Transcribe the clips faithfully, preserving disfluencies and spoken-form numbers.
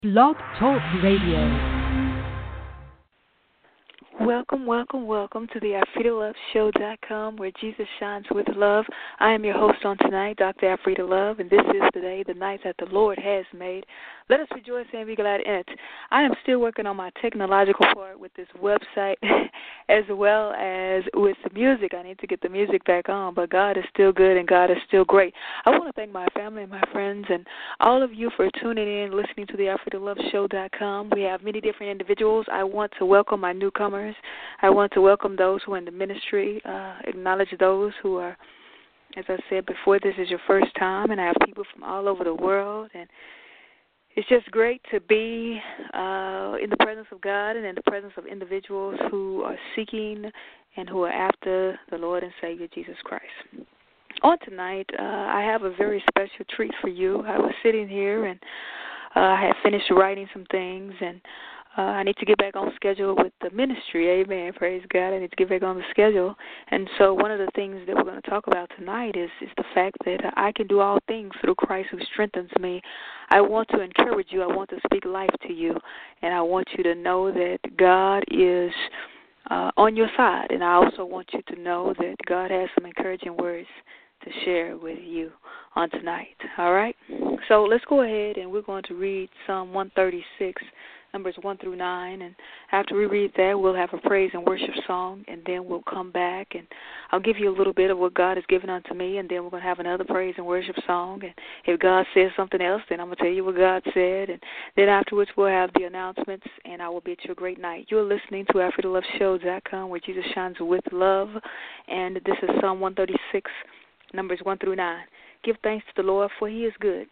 Blog Talk Radio. Welcome, welcome, welcome to the Afrida Love Show dot com, where Jesus shines with love. I am your host on tonight, Doctor Afrida Love, and this is the day, the night that the Lord has made. Let us rejoice and be glad in it. I am still working on my technological part with this website as well as with the music. I need to get the music back on, but God is still good and God is still great. I want to thank my family and my friends and all of you for tuning in, listening to the Afrida Love Show dot com. We have many different individuals. I want to welcome my newcomers. I want to welcome those who are in the ministry, uh, acknowledge those who are, as I said before, this is your first time, and I have people from all over the world, and it's just great to be uh, in the presence of God and in the presence of individuals who are seeking and who are after the Lord and Savior Jesus Christ. On tonight, uh, I have a very special treat for you. I was sitting here, and uh, I had finished writing some things, and Uh, I need to get back on schedule with the ministry. Amen. Praise God. I need to get back on the schedule. And so one of the things that we're going to talk about tonight is, is the fact that I can do all things through Christ who strengthens me. I want to encourage you. I want to speak life to you. And I want you to know that God is uh, on your side. And I also want you to know that God has some encouraging words to share with you on tonight. All right? So let's go ahead and we're going to read Psalm one thirty-six, numbers one through nine, and after we read that, we'll have a praise and worship song, and then we'll come back, and I'll give you a little bit of what God has given unto me, and then we're going to have another praise and worship song, and if God says something else, then I'm going to tell you what God said, and then afterwards we'll have the announcements, and I will bid you a great night. You're listening to Afrida Love Show dot com, where Jesus shines with love, and this is Psalm one thirty-six, numbers one through nine. Give thanks to the Lord, for he is good.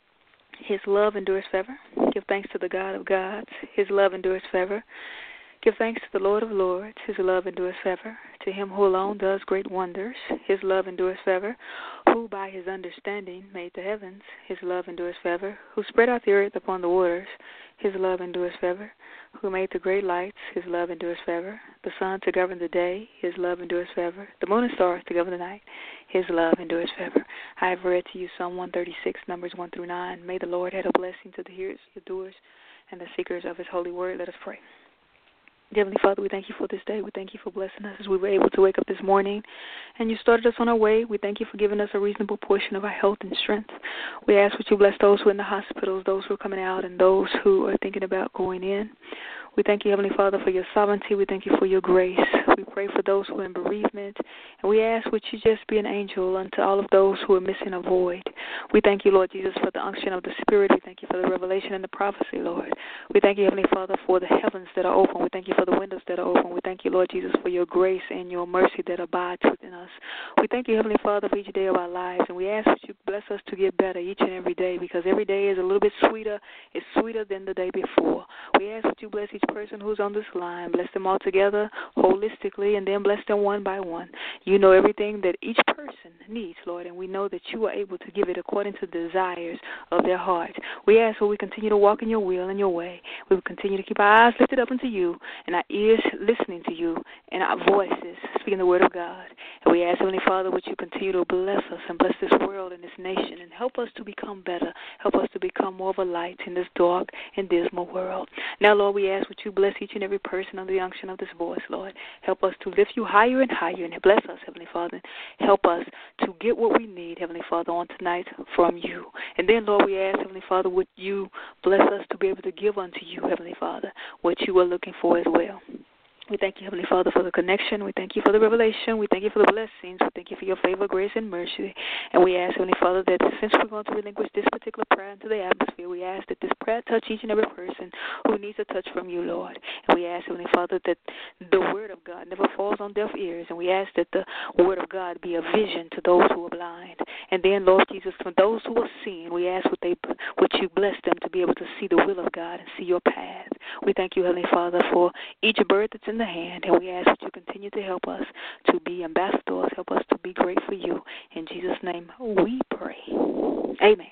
His love endures forever. Give thanks to the God of gods. His love endures forever. Give thanks to the Lord of lords. His love endures forever. To him who alone does great wonders. His love endures forever. Who by his understanding made the heavens. His love endures forever. Who spread out the earth upon the waters. His love endures forever. Who made the great lights. His love endures forever. The sun to govern the day. His love endures forever. The moon and stars to govern the night. His love endures forever. I have read to you Psalm one thirty-six, numbers one through nine. May the Lord add a blessing to the hearers, the doers, and the seekers of his holy word. Let us pray. Heavenly Father, we thank you for this day. We thank you for blessing us as we were able to wake up this morning and you started us on our way. We thank you for giving us a reasonable portion of our health and strength. We ask that you bless those who are in the hospitals, those who are coming out, and those who are thinking about going in. We thank you, Heavenly Father, for your sovereignty. We thank you for your grace. We pray for those who are in bereavement. And we ask would you just be an angel unto all of those who are missing a void. We thank you, Lord Jesus, for the unction of the Spirit. We thank you for the revelation and the prophecy, Lord. We thank you, Heavenly Father, for the heavens that are open. We thank you for the windows that are open. We thank you, Lord Jesus, for your grace and your mercy that abides within us. We thank you, Heavenly Father, for each day of our lives. And we ask that you bless us to get better each and every day, because every day is a little bit sweeter. It's sweeter than the day before. We ask that you bless each person who's on this line. Bless them all together, holistically, and then bless them one by one. You know everything that each person needs, Lord, and we know that you are able to give it according to the desires of their heart. We ask that we continue to walk in your will and your way. We will continue to keep our eyes lifted up unto you and our ears listening to you and our voices speaking the word of God. And we ask, Heavenly Father, would you continue to bless us and bless this world and this nation and help us to become better. Help us to become more of a light in this dark and dismal world. Now, Lord, we ask would you bless each and every person under the unction of this voice, Lord. Help us to lift you higher and higher, and bless us, Heavenly Father. Help us to get what we need, Heavenly Father, on tonight from you. And then, Lord, we ask, Heavenly Father, would you bless us to be able to give unto you, Heavenly Father, what you are looking for as well. We thank you, Heavenly Father, for the connection. We thank you for the revelation. We thank you for the blessings. We thank you for your favor, grace, and mercy. And we ask, Heavenly Father, that since we're going to relinquish this particular prayer into the atmosphere, we ask that this prayer touch each and every person who needs a touch from you, Lord. And we ask, Heavenly Father, that the word of God never falls on deaf ears. And we ask that the word of God be a vision to those who are blind. And then, Lord Jesus, for those who are seeing, we ask would, they, would you bless them to be able to see the will of God and see your path. We thank you, Heavenly Father, for each bird that's in the hand, and we ask that you continue to help us to be ambassadors, help us to be great for you. In Jesus' name we pray. Amen.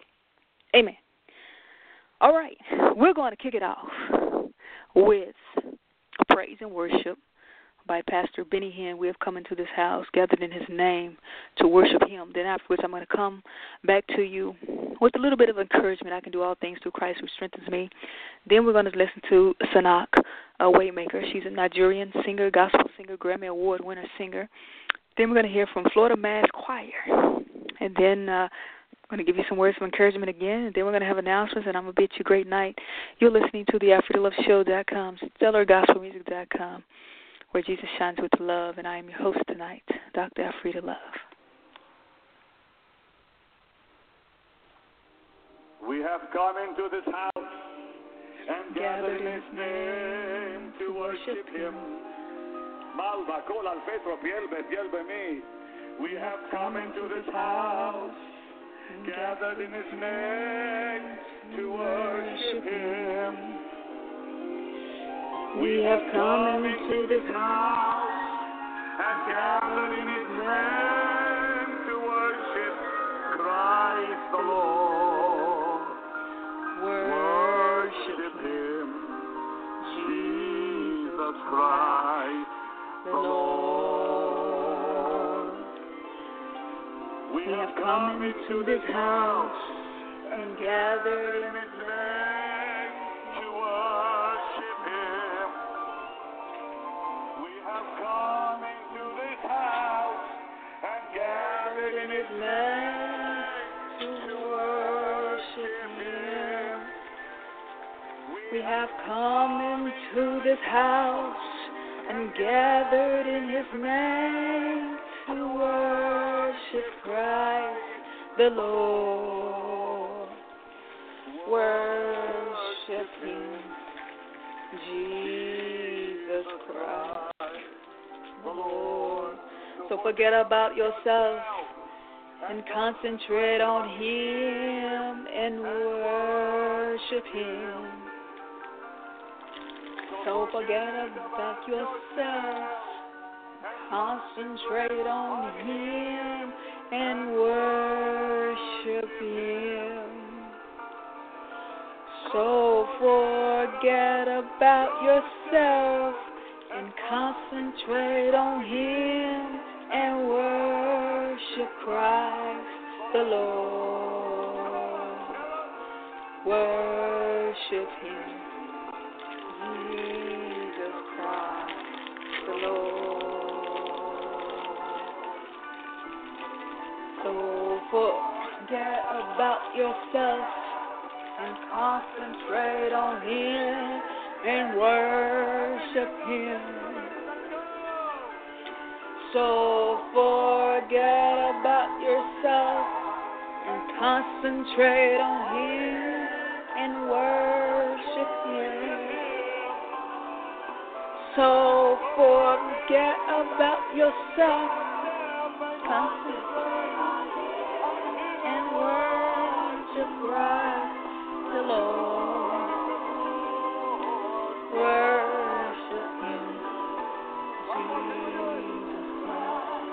Amen. All right, we're going to kick it off with praise and worship by Pastor Benny Hinn. We have come into this house, gathered in his name to worship him. Then afterwards, I'm going to come back to you with a little bit of encouragement. I can do all things through Christ who strengthens me. Then we're going to listen to Sanak, a Waymaker. She's a Nigerian singer, gospel singer, Grammy Award winner singer. Then we're going to hear from Florida Mass Choir. And then uh, I'm going to give you some words of encouragement again, and then we're going to have announcements, and I'm going to bid you a great night. You're listening to the Afrida Love Show dot com, stellar gospel music dot com, where Jesus shines with love, and I am your host tonight, Doctor Afrida Love. We have come into this house and gathered in his name to worship him. Malva, kol alfei tropiel betiel b'mi. We have come into this house, gathered in his name to worship him. We have come into this house and gathered in his name to worship Christ the Lord. Worship him, Jesus Christ the Lord. We have come into this house and gathered in his name to worship him. We have come into this house and gathered in his name to worship him. We have come into this house and gathered in his name to worship Christ the Lord. Worship him, Jesus Christ the Lord. So forget about yourself and concentrate on him and worship him. So forget about yourself, concentrate on him and worship him. So forget about yourself and concentrate on him and worship Christ the Lord. Worship him, Jesus Christ the Lord. So forget about yourself and concentrate on him and worship him. So forget about yourself and concentrate on him and worship him. So forget about yourself, concentrate and worship Christ the Lord. Worship him, Jesus Christ.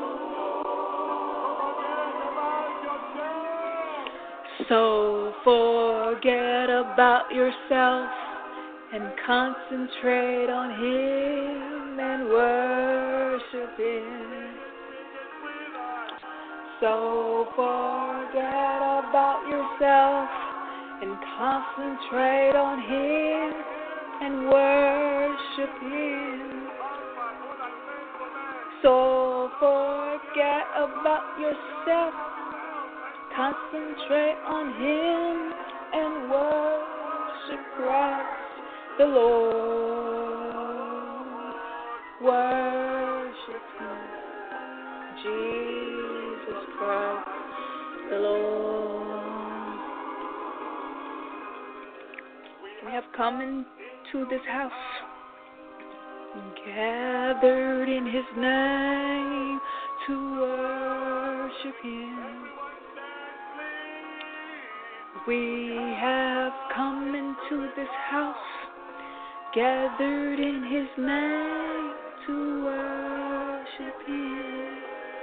So forget about yourself and concentrate on him and worship him. So forget about yourself and concentrate on him and worship him. So forget about yourself, concentrate on him and worship Christ the Lord. Worship him, Jesus Christ the Lord. We have come into this house, gathered in his name to worship him. We have come into this house, gathered in his name to worship him.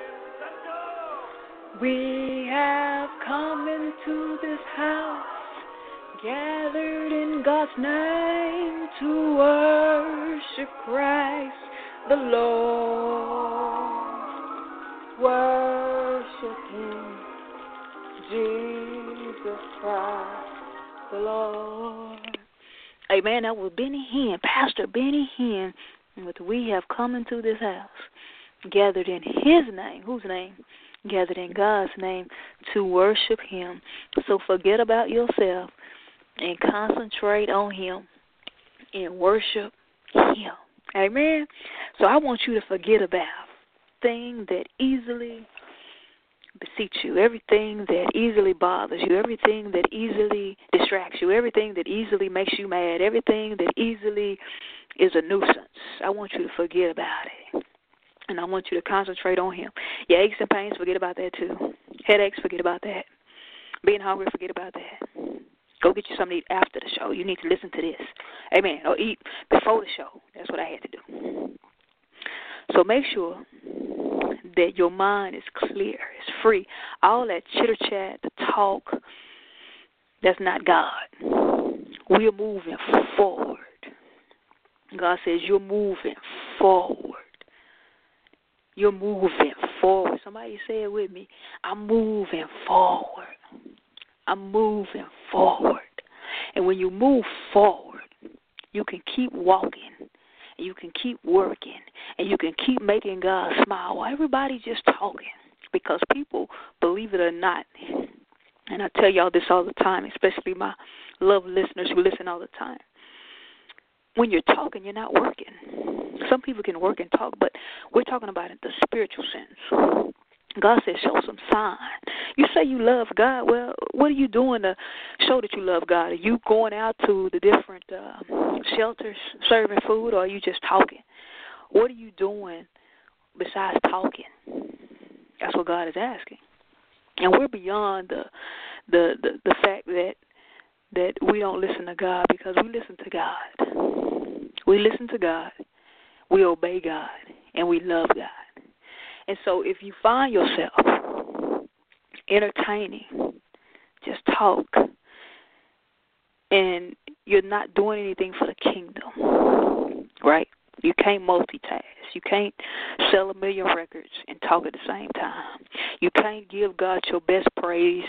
We have come into this house, gathered in God's name to worship Christ the Lord. Worship Him, Jesus Christ the Lord. Amen. That was Benny Hinn, Pastor Benny Hinn, with We Have Come Into This House, gathered in His name. Whose name? Gathered in God's name to worship Him. So forget about yourself and concentrate on Him and worship Him. Amen. So I want you to forget about things that easily beseech you, everything that easily bothers you, everything that easily distracts you, everything that easily makes you mad, everything that easily is a nuisance. I want you to forget about it. And I want you to concentrate on Him. Your aches and pains, forget about that too. Headaches, forget about that. Being hungry, forget about that. Go get you something to eat after the show. You need to listen to this. Amen. Or eat before the show. That's what I had to do. So make sure that your mind is clear, it's free. All that chitter-chat, the talk, that's not God. We are moving forward. God says you're moving forward. You're moving forward. Somebody say it with me. I'm moving forward. I'm moving forward. And when you move forward, you can keep walking, and you can keep working, and you can keep making God smile while everybody's just talking. Because people, believe it or not, and I tell y'all this all the time, especially my love listeners who listen all the time, when you're talking, you're not working. Some people can work and talk, but we're talking about it in the spiritual sense. God says show some sign. You say you love God. Well, what are you doing to show that you love God? Are you going out to the different uh, shelters serving food, or are you just talking? What are you doing besides talking? That's what God is asking. And we're beyond the the, the, the fact that that we don't listen to God, because we listen to God. We listen to God. We obey God, and we love God. And so if you find yourself entertaining, just talk, and you're not doing anything for the kingdom, right? You can't multitask. You can't sell a million records and talk at the same time. You can't give God your best praise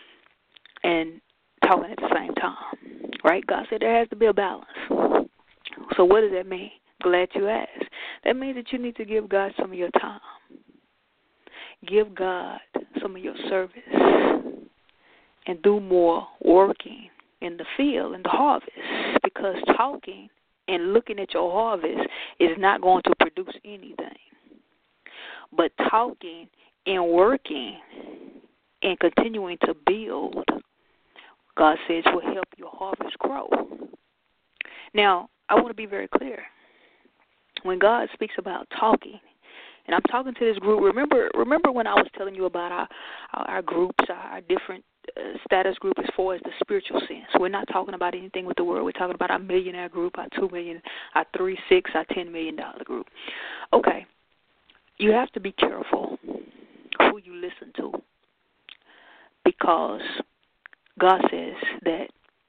and talking at the same time, right? God said there has to be a balance. So what does that mean? Glad you asked. That means that you need to give God some of your time. Give God some of your service and do more working in the field, in the harvest, because talking and looking at your harvest is not going to produce anything. But talking and working and continuing to build, God says, will help your harvest grow. Now, I want to be very clear. When God speaks about talking, and I'm talking to this group, remember remember when I was telling you about our, our, our groups, our, our different uh, status group as far as the spiritual sense. We're not talking about anything with the world. We're talking about our millionaire group, our two million, our three, six, our ten million dollar group. Okay, you have to be careful who you listen to, because God says that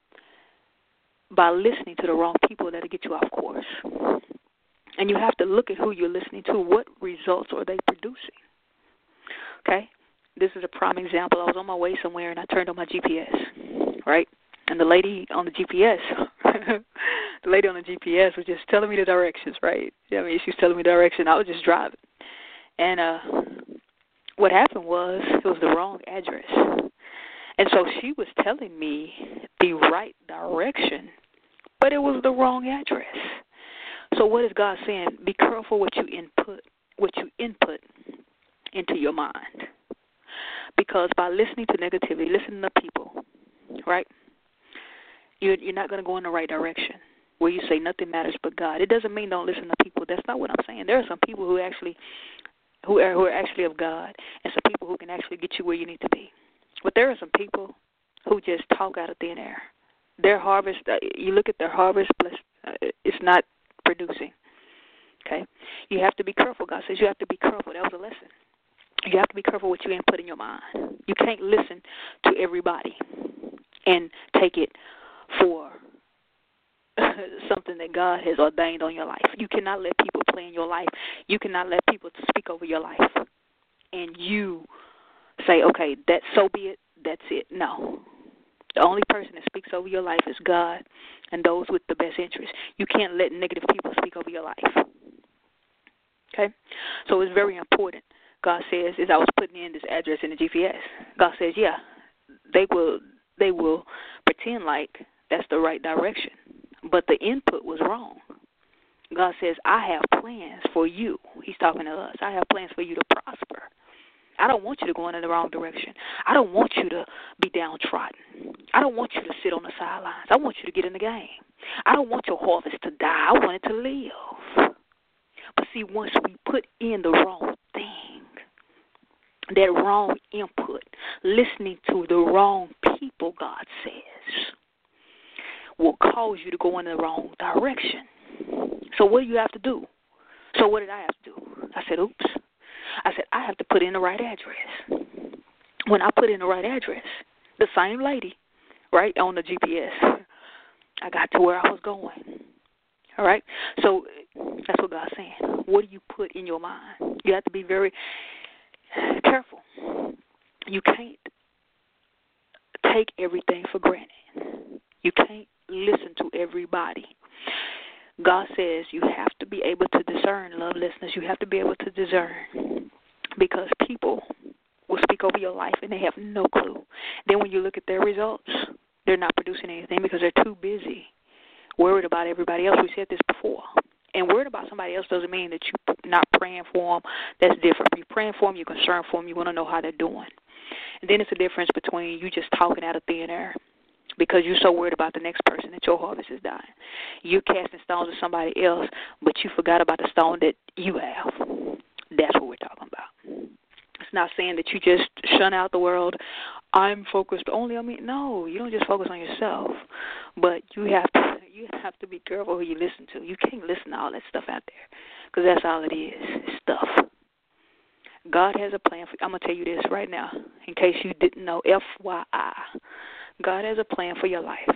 by listening to the wrong people, that'll get you off course. And you have to look at who you're listening to. What results are they producing? Okay? This is a prime example. I was on my way somewhere, and I turned on my G P S, right? And the lady on the G P S, the lady on the G P S was just telling me the directions, right? I mean, she was telling me the direction. I was just driving. And uh, what happened was it was the wrong address. And so she was telling me the right direction, but it was the wrong address. So what is God saying? Be careful what you input, what you input into your mind. Because by listening to negativity, listening to people, right, you're, you're not going to go in the right direction where you say nothing matters but God. It doesn't mean don't listen to people. That's not what I'm saying. There are some people who actually who are, who are actually of God, and some people who can actually get you where you need to be. But there are some people who just talk out of thin air. Their harvest, uh, you look at their harvest, but uh, it's not producing. Okay? You have to be careful. God says you have to be careful. That was a lesson. You have to be careful what you input in your mind. You can't listen to everybody and take it for something that God has ordained on your life. You cannot let people play in your life. You cannot let people speak over your life and you say, okay, that's so be it, that's it. No. The only person that speaks over your life is God and those with the best interest. You can't let negative people speak over your life. Okay? So it's very important. God says, as I was putting in this address in the G P S, God says, yeah, they will they will pretend like that's the right direction, but the input was wrong. God says, I have plans for you. He's talking to us. I have plans for you to prosper. I don't want you to go in the wrong direction. I don't want you to be downtrodden. I don't want you to sit on the sidelines. I want you to get in the game. I don't want your harvest to die. I want it to live. But see, once we put in the wrong thing, that wrong input, listening to the wrong people, God says, will cause you to go in the wrong direction. So what do you have to do? So what did I have to do? I said, oops. I said, I have to put in the right address. When I put in the right address, the same lady, right, on the G P S, I got to where I was going. All right? So that's what God's saying. What do you put in your mind? You have to be very careful. You can't take everything for granted. You can't listen to everybody. God says you have to be able to discern, love listeners. You have to be able to discern because people will speak over your life and they have no clue. Then when you look at their results, they're not producing anything because they're too busy worried about everybody else. We said this before. And worried about somebody else doesn't mean that you're not praying for them. That's different. You're praying for them, you're concerned for them, you want to know how they're doing. And then it's a difference between you just talking out of thin air because you're so worried about the next person that your harvest is dying. You're casting stones at somebody else, but you forgot about the stone that you have. That's what we're talking about. It's not saying that you just shun out the world. I'm focused only on me. No, you don't just focus on yourself, but you have to you have to be careful who you listen to. You can't listen to all that stuff out there because that's all it is, it's stuff. God has a plan for you. I'm going to tell you this right now in case you didn't know, F Y I. God has a plan for your life.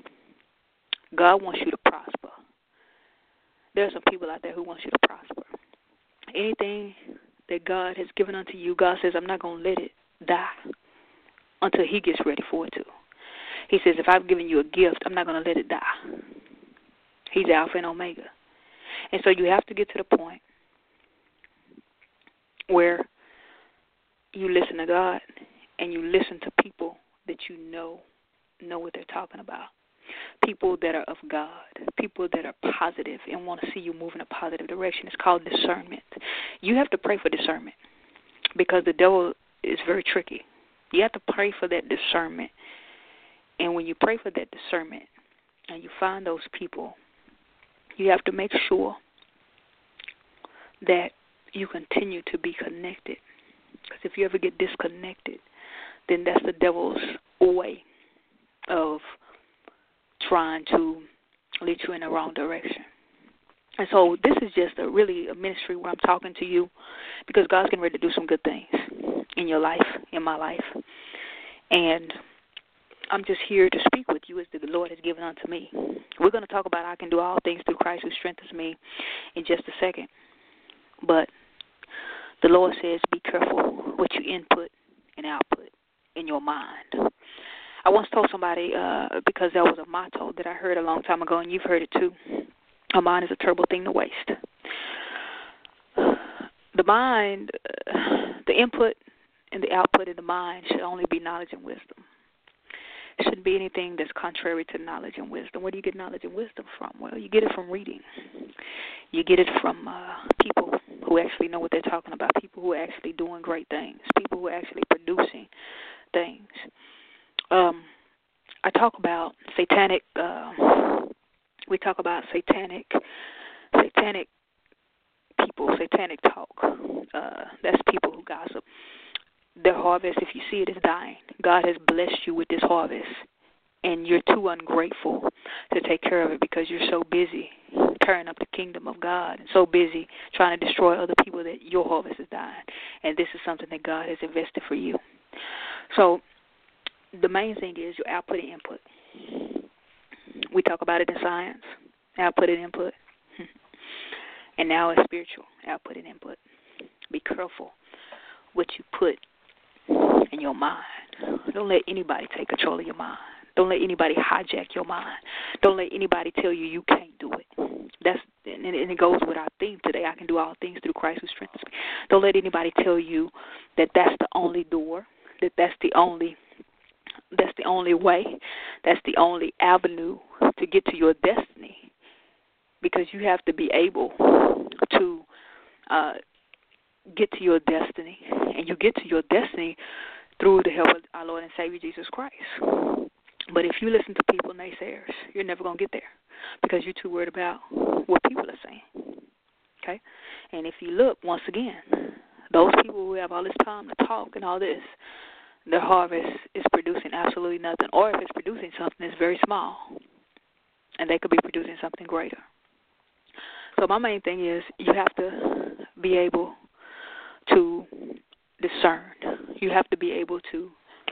God wants you to prosper. There are some people out there who want you to prosper. Anything that God has given unto you, God says, I'm not going to let it die until he gets ready for it to. He says, if I've given you a gift, I'm not going to let it die. He's Alpha and Omega. And so you have to get to the point where you listen to God and you listen to people that you know know what they're talking about. People that are of God, people that are positive and want to see you move in a positive direction. It's called discernment. You have to pray for discernment because the devil is very tricky. You have to pray for that discernment. And when you pray for that discernment and you find those people, you have to make sure that you continue to be connected. Because if you ever get disconnected, then that's the devil's way of trying to lead you in the wrong direction. And so this is just a really a ministry where I'm talking to you because God's getting ready to do some good things in your life, in my life. And I'm just here to speak with you as the Lord has given unto me. We're going to talk about I can do all things through Christ who strengthens me in just a second. But the Lord says be careful what you input and output in your mind. I once told somebody, uh, because that was a motto that I heard a long time ago, and you've heard it too, a mind is a terrible thing to waste. The mind, uh, the input and the output in the mind should only be knowledge and wisdom. It shouldn't be anything that's contrary to knowledge and wisdom. Where do you get knowledge and wisdom from? Well, you get it from reading. You get it from uh, people who actually know what they're talking about, people who are actually doing great things, people who are actually producing things. Um, I talk about satanic, uh, we talk about satanic, satanic people, satanic talk. Uh, that's people who gossip. Their harvest, if you see it, is dying. God has blessed you with this harvest, and you're too ungrateful to take care of it because you're so busy tearing up the kingdom of God and so busy trying to destroy other people that your harvest is dying. And this is something that God has invested for you. So the main thing is your output and input. We talk about it in science, output and input. And now it's spiritual output and input. Be careful what you put in your mind. Don't let anybody take control of your mind. Don't let anybody hijack your mind. Don't let anybody tell you you can't do it. That's and it goes with our theme today. I can do all things through Christ who strengthens me. Don't let anybody tell you that that's the only door, that that's the only that's the only way, that's the only avenue to get to your destiny. Because you have to be able to uh, get to your destiny, and you get to your destiny through the help of our Lord and Savior Jesus Christ. But if you listen to people, naysayers, you're never going to get there because you're too worried about what people are saying. Okay? And if you look, once again, those people who have all this time to talk and all this, their harvest is producing absolutely nothing. Or if it's producing something, it's very small, and they could be producing something greater. So my main thing is you have to be able to discern. You have to be able to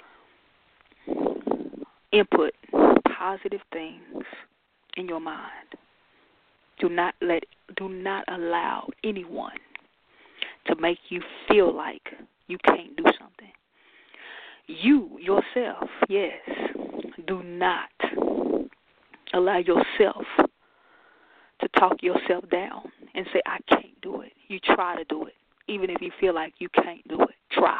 input positive things in your mind. Do not let, do not allow anyone to make you feel like you can't do something. You, yourself, yes, do not allow yourself to talk yourself down and say, I can't do it. You try to do it. Even if you feel like you can't do it, try.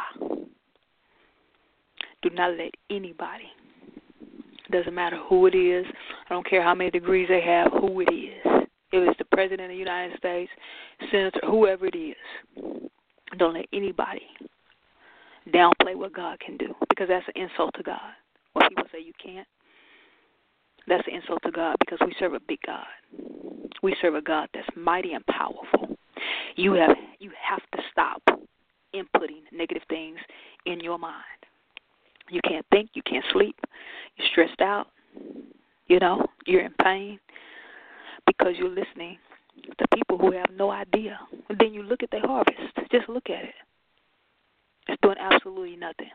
Do not let anybody, doesn't matter who it is, I don't care how many degrees they have, who it is. If it's the President of the United States, Senator, whoever it is, don't let anybody downplay what God can do, because that's an insult to God. When people say you can't, that's an insult to God, because we serve a big God. We serve a God that's mighty and powerful. You have you have to stop inputting negative things in your mind. You can't think, you can't sleep, you're stressed out, you know, you're in pain because you're listening to people who have no idea. And then you look at their harvest. Just look at it. It's doing absolutely nothing.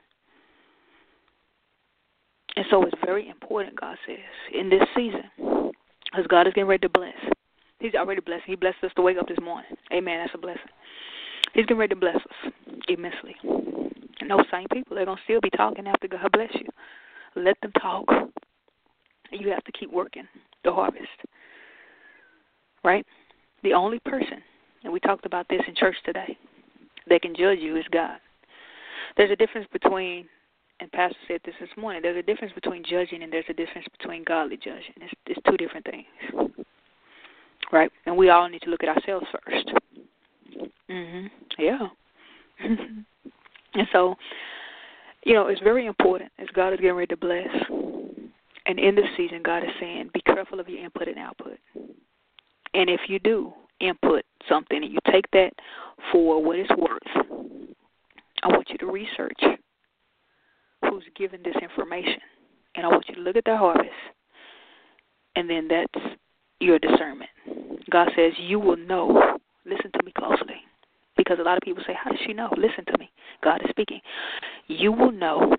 And so it's very important, God says, in this season, as God is getting ready to bless. He's already blessed. He blessed us to wake up this morning. Amen. That's a blessing. He's getting ready to bless us immensely. And those same people, they're going to still be talking after God bless you. Let them talk. You have to keep working the harvest. Right? The only person, and we talked about this in church today, that can judge you is God. There's a difference between, and Pastor said this this morning, there's a difference between judging and there's a difference between godly judging. It's, it's two different things. Right? And we all need to look at ourselves first. Mm-hmm. Yeah. And so, you know, it's very important as God is getting ready to bless. And in this season, God is saying, be careful of your input and output. And if you do input something and you take that for what it's worth, I want you to research who's given this information. And I want you to look at their harvest. And then that's your discernment. God says you will know. Listen to me closely. Because a lot of people say, how does she know? Listen to me. God is speaking. You will know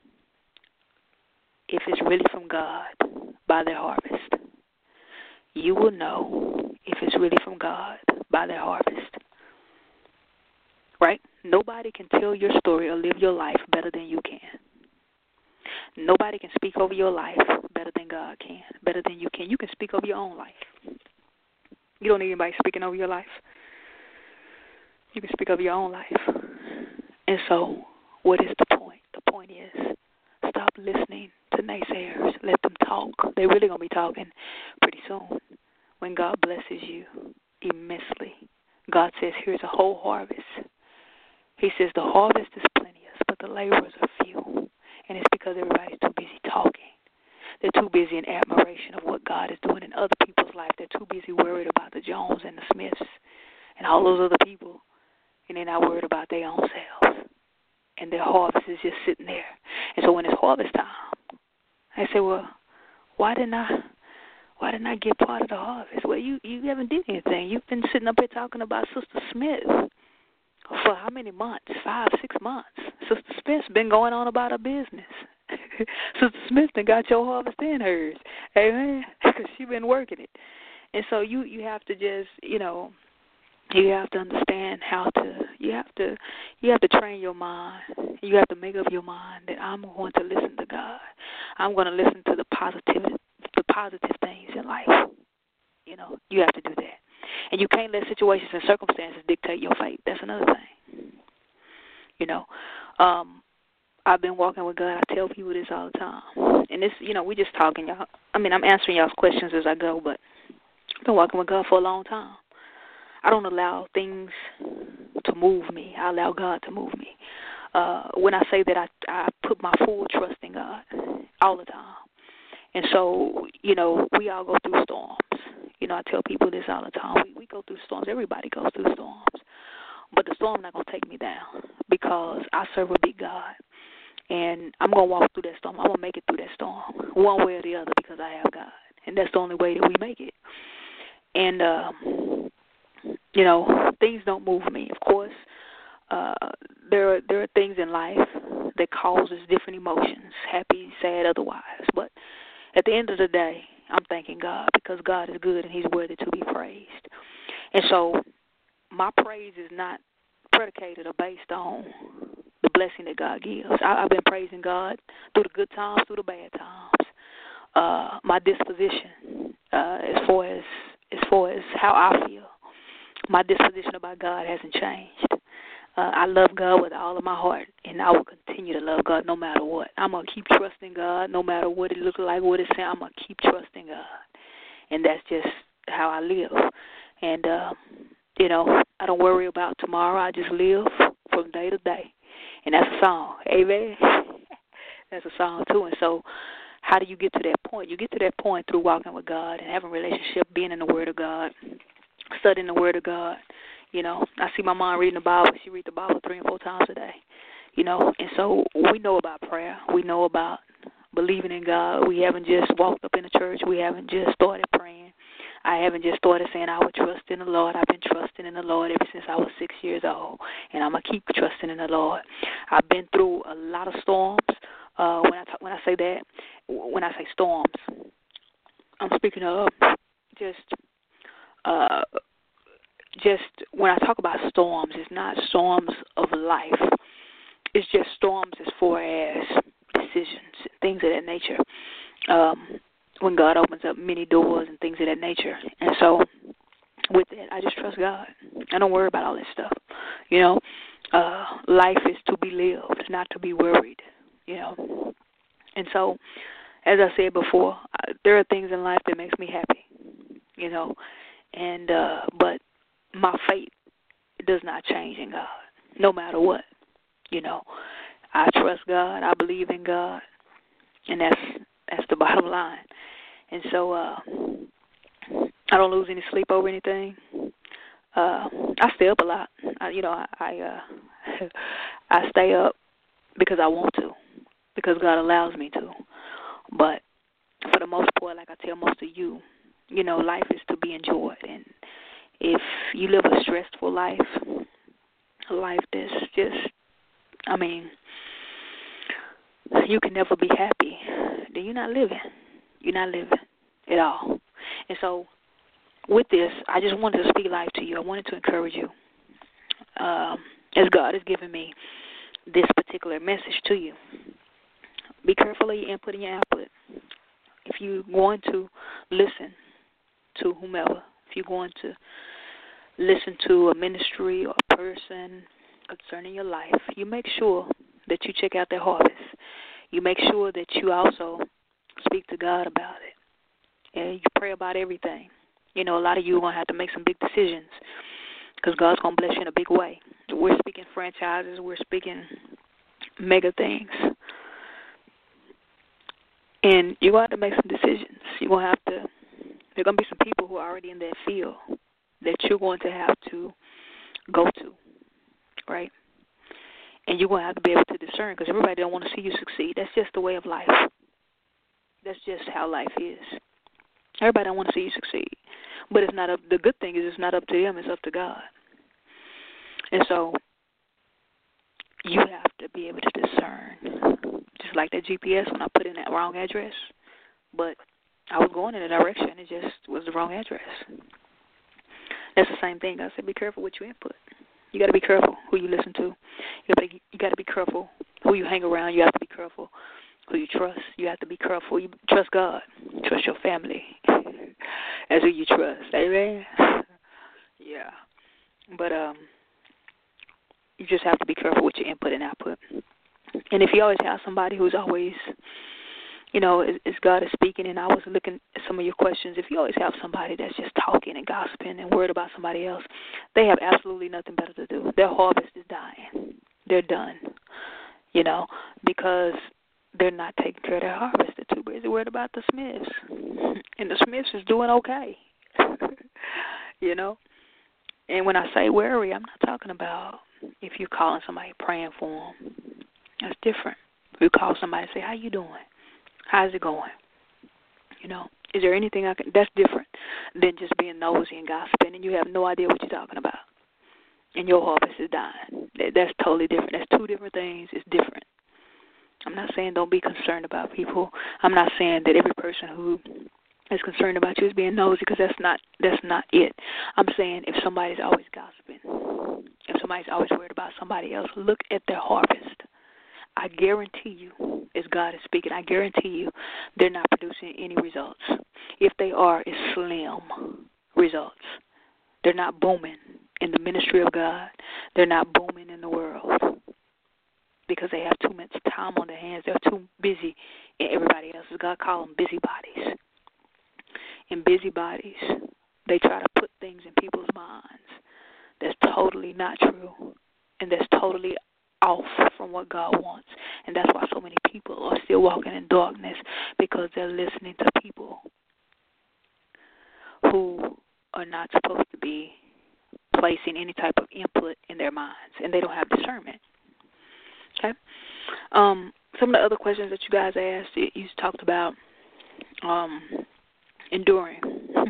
if it's really from God by their harvest. You will know if it's really from God by their harvest. Right? Nobody can tell your story or live your life better than you can. Nobody can speak over your life better than God can, better than you can. You can speak over your own life. You don't need anybody speaking over your life. You can speak over your own life. And so, what is the point? The point is, stop listening to naysayers. Let them talk. They're really going to be talking pretty soon when God blesses you immensely. God says, here's a whole harvest. He says, the harvest is plenteous, but the laborers are few. And it's because everybody's too busy talking. They're too busy in admiration of what God is doing in other people's life. They're too busy worried about the Jones and the Smiths and all those other people. And they're not worried about their own selves. And their harvest is just sitting there. And so when it's harvest time, I say, well, why didn't I why didn't I get part of the harvest? Well, you, you haven't did anything. You've been sitting up here talking about Sister Smith for how many months? Five, six months. Sister Smith's been going on about her business. Sister Smith done got your harvest in hers. Amen? Because she's been working it. And so you, you have to just, you know, You have to understand how to. You have to. You have to train your mind. You have to make up your mind that I'm going to listen to God. I'm going to listen to the positive, the positive things in life. You know, you have to do that, and you can't let situations and circumstances dictate your fate. That's another thing. You know, um, I've been walking with God. I tell people this all the time, and this, you know, we just talking, y'all. I mean, I'm answering y'all's questions as I go, but I've been walking with God for a long time. I don't allow things to move me. I allow God to move me. Uh, when I say that, I, I put my full trust in God all the time. And so, you know, we all go through storms. You know, I tell people this all the time. We, we go through storms. Everybody goes through storms. But the storm's not going to take me down because I serve a big God. And I'm going to walk through that storm. I'm going to make it through that storm one way or the other because I have God. And that's the only way that we make it. And, uh, you know, things don't move me. Of course, uh, there are, there are things in life that causes different emotions, happy, sad, otherwise. But at the end of the day, I'm thanking God because God is good and he's worthy to be praised. And so my praise is not predicated or based on the blessing that God gives. I, I've been praising God through the good times, through the bad times. Uh, my disposition, uh, as far as as far as how I feel, my disposition about God hasn't changed. Uh, I love God with all of my heart, and I will continue to love God no matter what. I'm going to keep trusting God no matter what it looks like, what it's saying. I'm going to keep trusting God, and that's just how I live. And, uh, you know, I don't worry about tomorrow. I just live from day to day, and that's a song. Amen. That's a song, too. And so how do you get to that point? You get to that point through walking with God and having a relationship, being in the Word of God, studying the Word of God. You know, I see my mom reading the Bible. She reads the Bible three and four times a day. You know, and so we know about prayer. We know about believing in God. We haven't just walked up in the church. We haven't just started praying. I haven't just started saying I would trust in the Lord. I've been trusting in the Lord ever since I was six years old, and I'm going to keep trusting in the Lord. I've been through a lot of storms. Uh, when I talk, when I say that, when I say storms, I'm speaking of just uh, just when I talk about storms, it's not storms of life. It's just storms as far as decisions, things of that nature. Um, when God opens up many doors and things of that nature. And so with that, I just trust God. I don't worry about all this stuff. You know, uh, life is to be lived, not to be worried, you know. And so, as I said before, uh, there are things in life that makes me happy, you know. And uh, but my faith does not change in God, no matter what, you know. I trust God. I believe in God. And that's that's the bottom line. And so uh, I don't lose any sleep over anything. Uh, I stay up a lot. I, you know, I I, uh, I stay up because I want to, because God allows me to. But for the most part, like I tell most of you, you know, life is to be enjoyed. And if you live a stressful life, a life that's just, I mean, you can never be happy, then you're not living. You're not living at all. And so with this, I just wanted to speak life to you. I wanted to encourage you. Um, as God has given me this particular message to you, be careful of your input and your output. If you're going to listen to whomever, if you're going to listen to a ministry or a person concerning your life, you make sure that you check out their harvest. You make sure that you also speak to God about it. And you pray about everything. You know, a lot of you are going to have to make some big decisions because God's going to bless you in a big way. We're speaking franchises. We're speaking mega things. And you're going to have to make some decisions. You're going to have to, there are going to be some people who are already in that field that you're going to have to go to, right? And you're going to have to be able to discern because everybody don't want to see you succeed. That's just the way of life. That's just how life is. Everybody don't want to see you succeed. But it's not up, the good thing is it's not up to them, it's up to God. And so you have to be able to discern. Just like that G P S when I put in that wrong address. But I was going in a direction, it just was the wrong address. That's the same thing. I said, be careful what you input. You got to be careful who you listen to. You got you got to be careful who you hang around. You have to be careful who you trust. You have to be careful. You trust God. Trust your family. That's who you trust. Amen. Yeah. But um, you just have to be careful with your input and output. And if you always have somebody who's always, you know, as, as God is speaking, and I was looking at some of your questions, if you always have somebody that's just talking and gossiping and worried about somebody else, they have absolutely nothing better to do. Their harvest is dying. They're done, you know, because they're not taking care of their harvest. They're too busy worried about the Smiths. And the Smiths is doing okay, you know. And when I say worry, I'm not talking about if you're calling somebody praying for them. That's different. If you call somebody and say, how you doing? How's it going? You know, is there anything I can, that's different than just being nosy and gossiping and you have no idea what you're talking about. And your harvest is dying. That, that's totally different. That's two different things. It's different. I'm not saying don't be concerned about people. I'm not saying that every person who is concerned about you is being nosy, because that's not that's not it. I'm saying if somebody's always gossiping, if somebody's always worried about somebody else, look at their harvest. I guarantee you, as God is speaking, I guarantee you they're not producing any results. If they are, it's slim results. They're not booming in the ministry of God. They're not booming in the world because they have too much time on their hands. They're too busy in everybody else. God calls them busybodies. And busybodies, they try to put things in people's minds that's totally not true and that's totally off from what God wants. And that's why so many people are still walking in darkness, because they're listening to people who are not supposed to be placing any type of input in their minds, and they don't have discernment. Okay? Um, some of the other questions that you guys asked, you, you talked about um, enduring.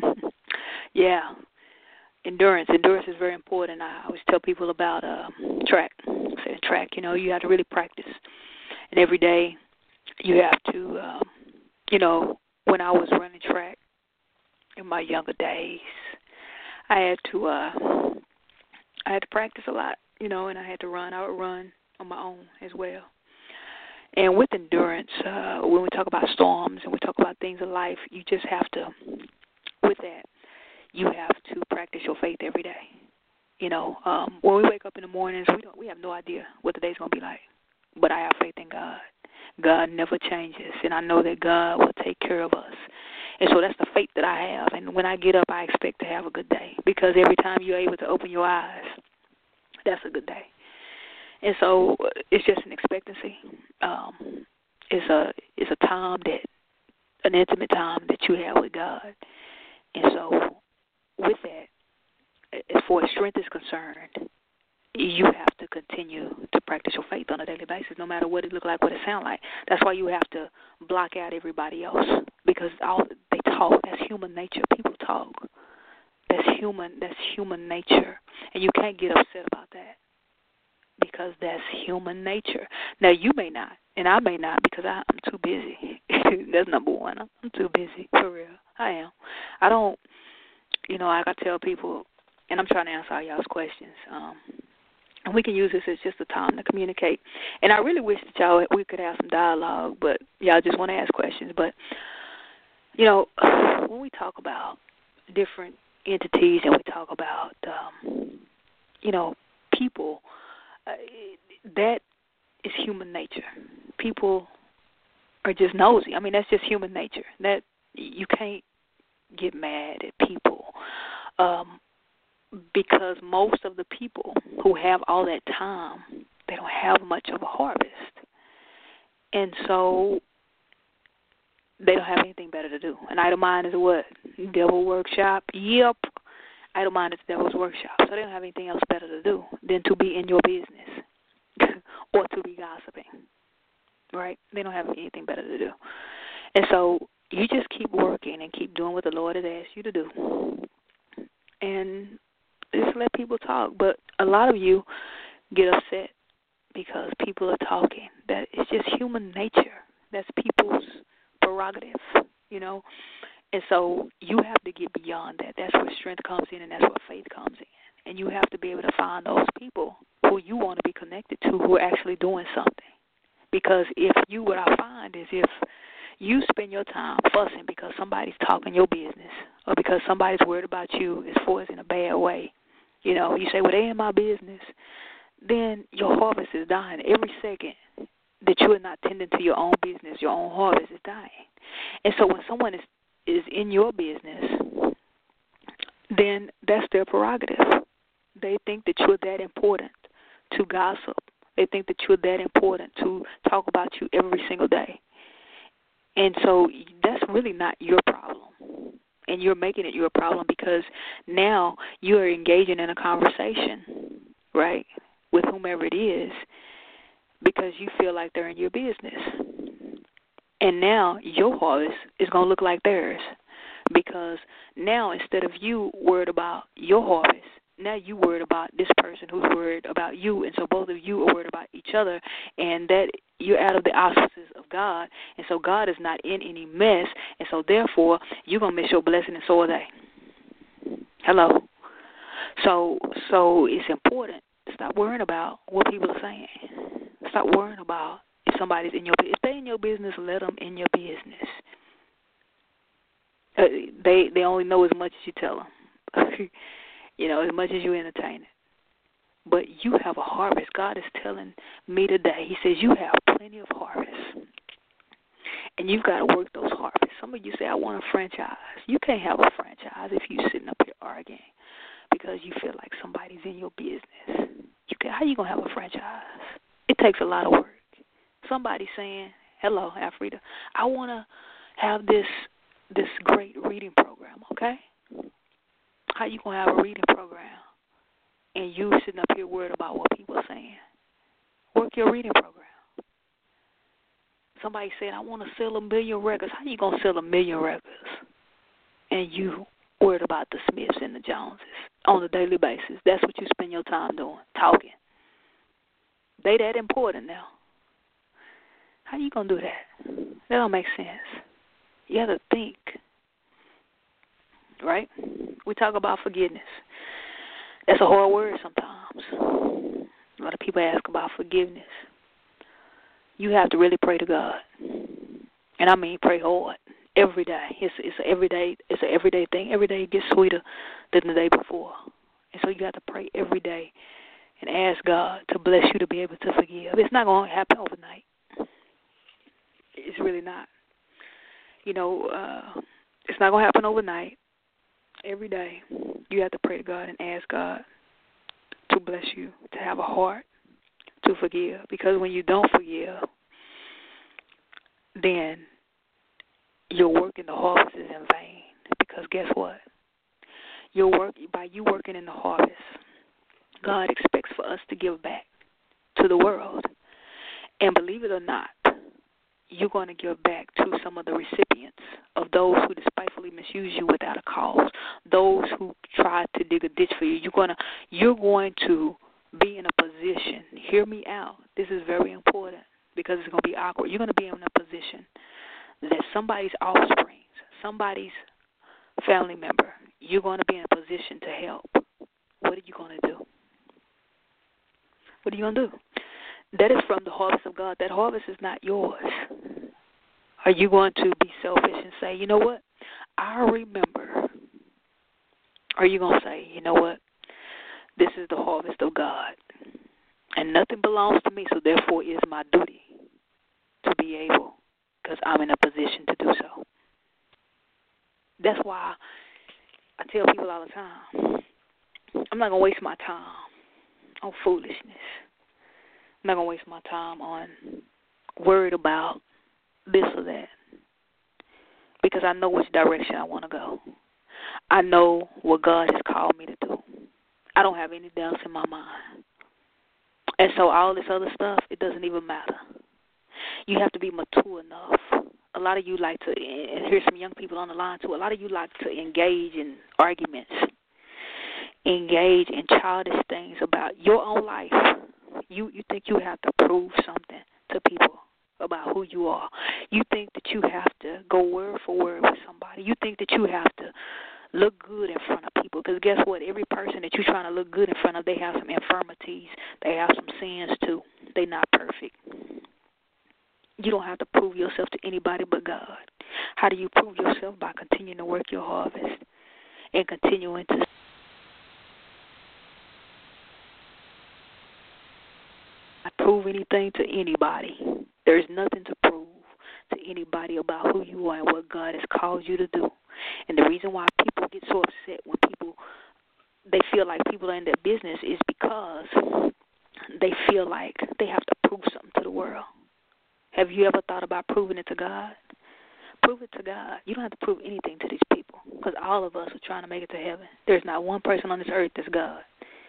Yeah. Endurance. Endurance is very important. I always tell people about uh, track. Saying track, you know, you have to really practice. And every day you have to, um, you know, when I was running track in my younger days, I had to, uh, I had to practice a lot, you know, and I had to run. I would run on my own as well. And with endurance, uh, when we talk about storms and we talk about things in life, you just have to, with that, you have to practice your faith every day. You know, um, when we wake up in the mornings, we don't, we have no idea what the day's going to be like. But I have faith in God. God never changes, and I know that God will take care of us. And so that's the faith that I have. And when I get up, I expect to have a good day, because every time you're able to open your eyes, that's a good day. And so it's just an expectancy. Um, it's a it's a time that, an intimate time that you have with God. And so with that, as far as strength is concerned, you have to continue to practice your faith on a daily basis, no matter what it look like, what it sound like. That's why you have to block out everybody else, because all they talk. That's human nature. People talk. That's human. That's human nature, and you can't get upset about that, because that's human nature. Now you may not, and I may not, because I, I'm too busy. That's number one. I'm too busy, for real. I am. I don't. You know, I got to tell people. And I'm trying to answer all y'all's questions. Um, and we can use this as just a time to communicate. And I really wish that y'all, we could have some dialogue, but y'all just want to ask questions. But, you know, when we talk about different entities and we talk about, um, you know, people, uh, that is human nature. People are just nosy. I mean, that's just human nature. That you can't get mad at people. Um, Because most of the people who have all that time, they don't have much of a harvest. And so they don't have anything better to do. An idle mind is what? Devil workshop? Yep. Idle mind is devil's workshop. So they don't have anything else better to do than to be in your business or to be gossiping. Right? They don't have anything better to do. And so you just keep working and keep doing what the Lord has asked you to do. And just let people talk. But a lot of you get upset because people are talking. That it's just human nature. That's people's prerogative, you know. And so you have to get beyond that. That's where strength comes in, and that's where faith comes in. And you have to be able to find those people who you want to be connected to who are actually doing something. Because if you, what I find is if you spend your time fussing because somebody's talking your business or because somebody's worried about you as far as in a bad way, you know, you say, well, they in my business, then your harvest is dying. Every second that you are not tending to your own business, your own harvest is dying. And so when someone is, is in your business, then that's their prerogative. They think that you're that important to gossip. They think that you're that important to talk about you every single day. And so that's really not your problem. And you're making it your problem because now you're engaging in a conversation, right, with whomever it is because you feel like they're in your business. And now your harvest is going to look like theirs because now instead of you worried about your harvest, now you worried about this person who's worried about you, and so both of you are worried about each other, and that you're out of the auspices of God, and so God is not in any mess, and so therefore you're going to miss your blessing, and so are they. Hello. So, so it's important to stop worrying about what people are saying. Stop worrying about if somebody's in your business. If they're in your business, let them in your business. Uh, they they only know as much as you tell them. You know, as much as you entertain it. But you have a harvest. God is telling me today, he says you have plenty of harvest. And you've got to work those harvests. Some of you say, I want a franchise. You can't have a franchise if you're sitting up here arguing because you feel like somebody's in your business. You can, how are you going to have a franchise? It takes a lot of work. Somebody saying, hello, Afrida, I want to have this this great reading program, okay? How you going to have a reading program and you sitting up here worried about what people are saying? Work your reading program. Somebody said, I want to sell a million records. How you going to sell a million records? And you worried about the Smiths and the Joneses on a daily basis. That's what you spend your time doing, talking. They that important now. How you going to do that? That don't make sense. You have to think. Right? We talk about forgiveness. That's a hard word sometimes. A lot of people ask about forgiveness. You have to really pray to God. And I mean pray hard every day. It's it's an everyday it's an everyday thing. Every day it gets sweeter than the day before. And so you have to pray every day and ask God to bless you to be able to forgive. It's not going to happen overnight. It's really not. You know, uh, it's not going to happen overnight. Every day you have to pray to God and ask God to bless you, to have a heart to forgive. Because when you don't forgive, then your work in the harvest is in vain. Because guess what? Your work, by you working in the harvest, God expects for us to give back to the world. And believe it or not, you're going to give back to some of the recipients of those who despitefully misuse you without a cause, those who try to dig a ditch for you. You're going to, you're going to be in a position, hear me out, this is very important because it's going to be awkward. You're going to be in a position that somebody's offspring, somebody's family member, you're going to be in a position to help. What are you going to do? What are you going to do? That is from the harvest of God. That harvest is not yours. Are you going to be selfish and say, you know what, I remember? Or are you going to say, you know what, this is the harvest of God, and nothing belongs to me, so therefore it is my duty to be able, because I'm in a position to do so. That's why I tell people all the time, I'm not going to waste my time on foolishness. I'm not going to waste my time on worried about this or that because I know which direction I want to go. I know what God has called me to do. I don't have any doubts in my mind. And so all this other stuff, it doesn't even matter. You have to be mature enough. A lot of you like to, and here's some young people on the line too, a lot of you like to engage in arguments, engage in childish things about your own life. You you think you have to prove something to people about who you are. You think that you have to go word for word with somebody. You think that you have to look good in front of people. Because guess what? Every person that you're trying to look good in front of, they have some infirmities. They have some sins too. They're not perfect. You don't have to prove yourself to anybody but God. How do you prove yourself? By continuing to work your harvest and continuing to not prove anything to anybody. There's nothing to prove to anybody about who you are and what God has called you to do. And the reason why people get so upset when people, they feel like people are in their business is because they feel like they have to prove something to the world. Have you ever thought about proving it to God? Prove it to God. You don't have to prove anything to these people because all of us are trying to make it to heaven. There's not one person on this earth that's God.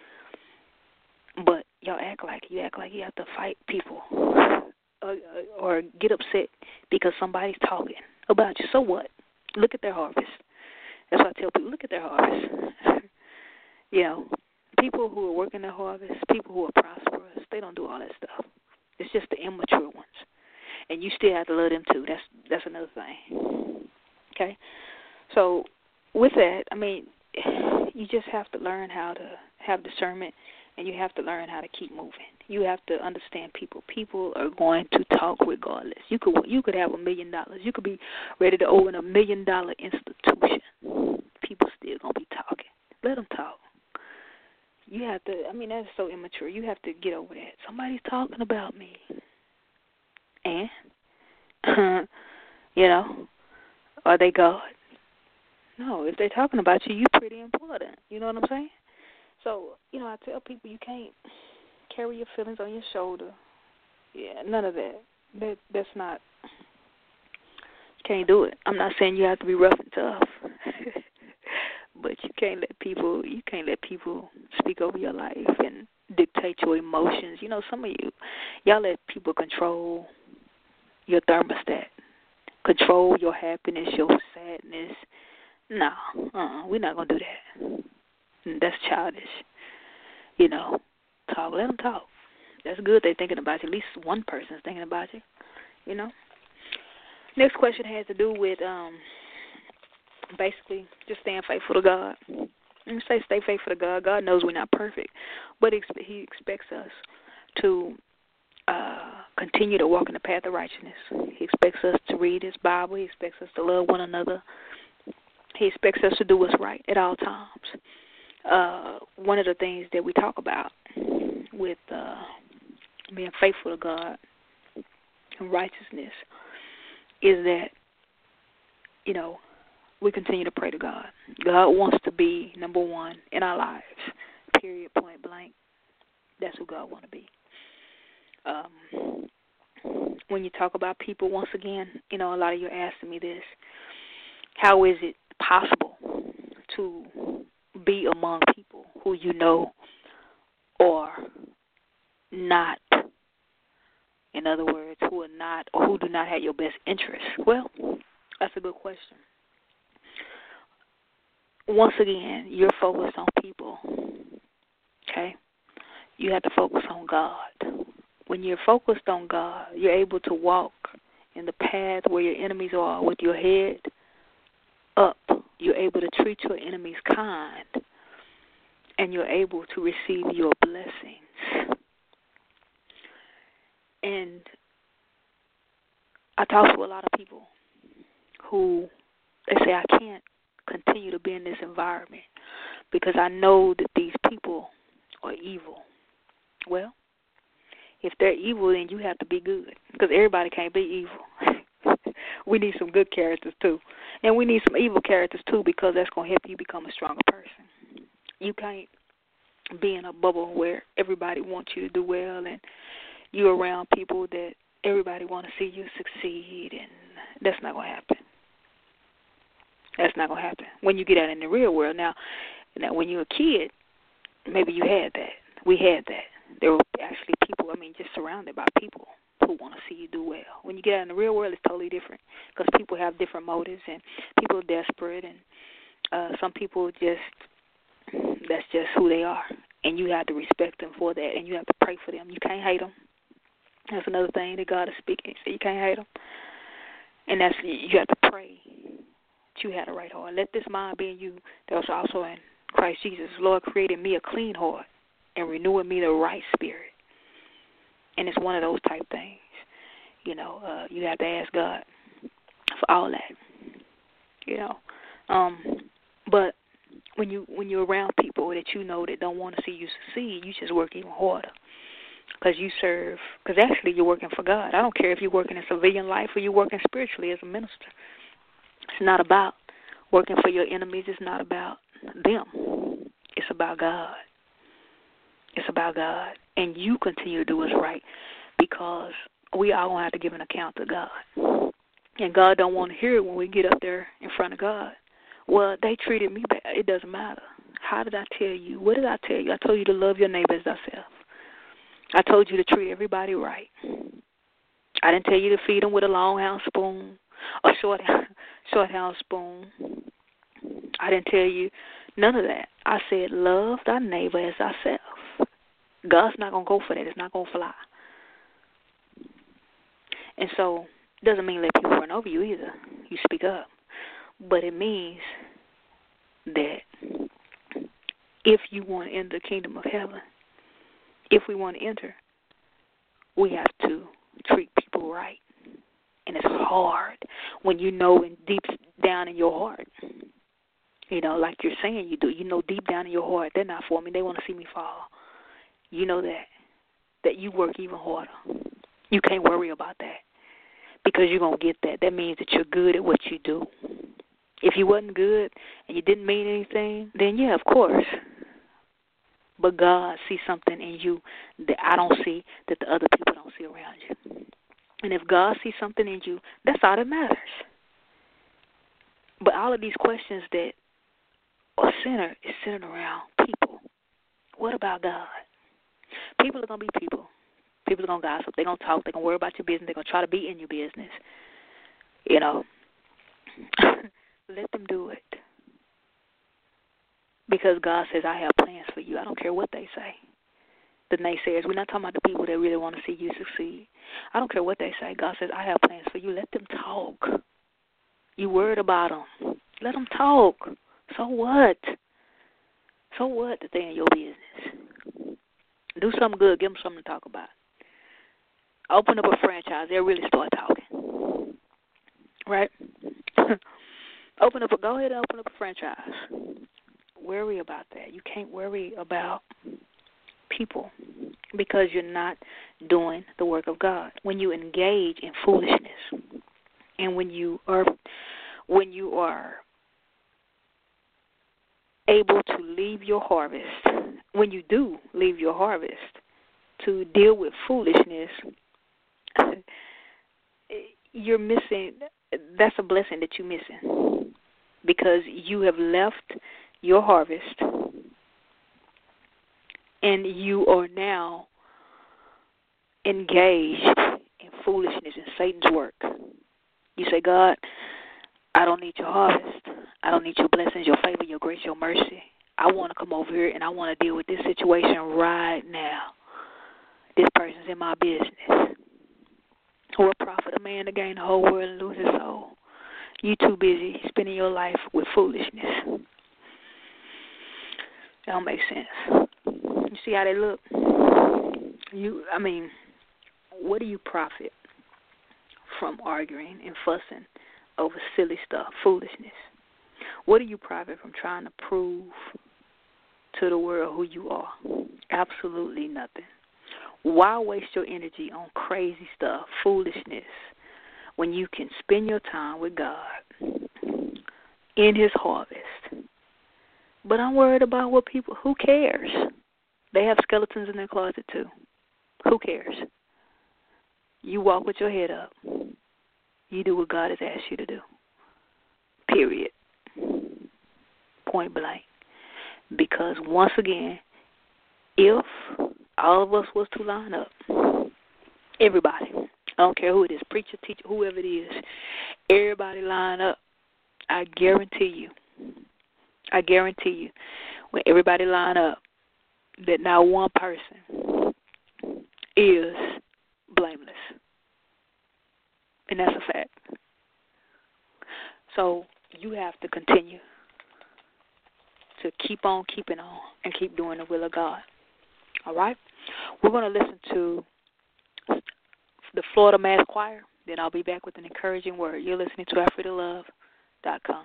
But y'all act like you act like you have to fight people or, or get upset because somebody's talking about you. So what? Look at their harvest. That's what I tell people. Look at their harvest. You know, people who are working their harvest, people who are prosperous, they don't do all that stuff. It's just the immature ones. And you still have to love them too. That's that's another thing. Okay? So with that, I mean, you just have to learn how to have discernment, and you have to learn how to keep moving. You have to understand people. People are going to talk regardless. You could you could have a million dollars. You could be ready to open a million dollar institution. People still gonna be talking. Let them talk. You have to. I mean, that's so immature. You have to get over that. Somebody's talking about me, and you know, are they God? No. If they're talking about you, you're pretty important. You know what I'm saying? So, you know, I tell people you can't carry your feelings on your shoulder. Yeah, none of that. That that's not. You can't do it. I'm not saying you have to be rough and tough, but you can't let people. You can't let people speak over your life and dictate your emotions. You know, some of you, y'all let people control your thermostat, control your happiness, your sadness. No, uh-uh, we're not gonna do that. That's childish. You know, talk. Let them talk. That's good. They're thinking about you. At least one person's thinking about you. You know. Next question has to do with um, basically just staying faithful to God. And say stay faithful to God. God knows we're not perfect, but He expects us to uh, continue to walk in the path of righteousness. He expects us to read His Bible. He expects us to love one another. He expects us to do what's right at all times. Uh, one of the things that we talk about with uh, being faithful to God and righteousness is that, you know, we continue to pray to God. God wants to be number one in our lives, period, point blank. That's who God wants to be. Um, when you talk about people, once again, you know, a lot of you are asking me this, how is it possible to be among people who you know are not, in other words, who are not or who do not have your best interests? Well, that's a good question. Once again, you're focused on people, okay? You have to focus on God. When you're focused on God, you're able to walk in the path where your enemies are with your head up. You're able to treat your enemies kind, and you're able to receive your blessings. And I talk to a lot of people who, they say, I can't continue to be in this environment because I know that these people are evil. Well, if they're evil, then you have to be good because everybody can't be evil. We need some good characters, too. And we need some evil characters, too, because that's going to help you become a stronger person. You can't be in a bubble where everybody wants you to do well and you're around people that everybody want to see you succeed, and that's not going to happen. That's not going to happen. When you get out in the real world, now, now when you're a kid, maybe you had that. We had that. There were actually people, I mean, just surrounded by people who want to see you do well. When you get out in the real world, it's totally different because people have different motives and people are desperate, and uh, some people just, that's just who they are. And you have to respect them for that, and you have to pray for them. You can't hate them. That's another thing that God is speaking. So you can't hate them. And that's, you have to pray that you had a right heart. Let this mind be in you that was also in Christ Jesus. Lord, created me a clean heart and renewing me the right spirit. And it's one of those type things. You know, uh, you have to ask God for all that. You know, um, but when you when you're around people that you know that don't want to see you succeed, you just work even harder because you serve. Because actually, you're working for God. I don't care if you're working in civilian life or you're working spiritually as a minister. It's not about working for your enemies. It's not about them. It's about God. It's about God, and you continue to do what's right because we all gonna have to give an account to God. And God don't want to hear it when we get up there in front of God. Well, they treated me bad. It doesn't matter. How did I tell you? What did I tell you? I told you to love your neighbor as thyself. I told you to treat everybody right. I didn't tell you to feed them with a long house spoon or short short house spoon. I didn't tell you none of that. I said love thy neighbor as thyself. God's not going to go for that. It's not going to fly. And so it doesn't mean let people run over you either. You speak up. But it means that if you want to enter the kingdom of heaven, if we want to enter, we have to treat people right. And it's hard when you know in deep down in your heart, you know, like you're saying you do, you know deep down in your heart, they're not for me. They want to see me fall. You know that, that you work even harder. You can't worry about that because you're going to get that. That means that you're good at what you do. If you wasn't good and you didn't mean anything, then yeah, of course. But God sees something in you that I don't see, that the other people don't see around you. And if God sees something in you, that's all that matters. But all of these questions that are centered is centered around people. What about God? People are going to be people. People are going to gossip. They're going to talk. They're going to worry about your business. They're going to try to be in your business. You know. Let them do it. Because God says, I have plans for you. I don't care what they say. The naysayers, we're not talking about the people that really want to see you succeed. I don't care what they say. God says, I have plans for you. Let them talk. You worried about them. Let them talk. So what? So what that they're in your business? Do something good. Give them something to talk about. Open up a franchise. They'll really start talking. Right? Open up a, go ahead and open up a franchise. Worry about that. You can't worry about people because you're not doing the work of God. When you engage in foolishness and when you are when you are able to leave your harvest, when you do leave your harvest to deal with foolishness, you're missing, that's a blessing that you're missing because you have left your harvest and you are now engaged in foolishness and Satan's work. You say, God, I don't need your harvest. I don't need your blessings, your favor, your grace, your mercy. I want to come over here and I want to deal with this situation right now. This person's in my business. What profit a man to gain the whole world and lose his soul? You too busy spending your life with foolishness. That don't make sense. You see how they look? You, I mean, what do you profit from arguing and fussing over silly stuff, foolishness? What do you profit from trying to prove to the world who you are? Absolutely nothing. Why waste your energy on crazy stuff, foolishness, when you can spend your time with God in His harvest? But I'm worried about what people, who cares? They have skeletons in their closet too. Who cares? You walk with your head up. You do what God has asked you to do. Period. Point blank. Because once again, if all of us was to line up, everybody, I don't care who it is, preacher, teacher, whoever it is, everybody line up, I guarantee you, I guarantee you, when everybody line up, that not one person is blameless. And that's a fact. So you have to continue to keep on keeping on and keep doing the will of God. All right? We're going to listen to the Florida Mass Choir. Then I'll be back with an encouraging word. You're listening to Afrida Love dot com.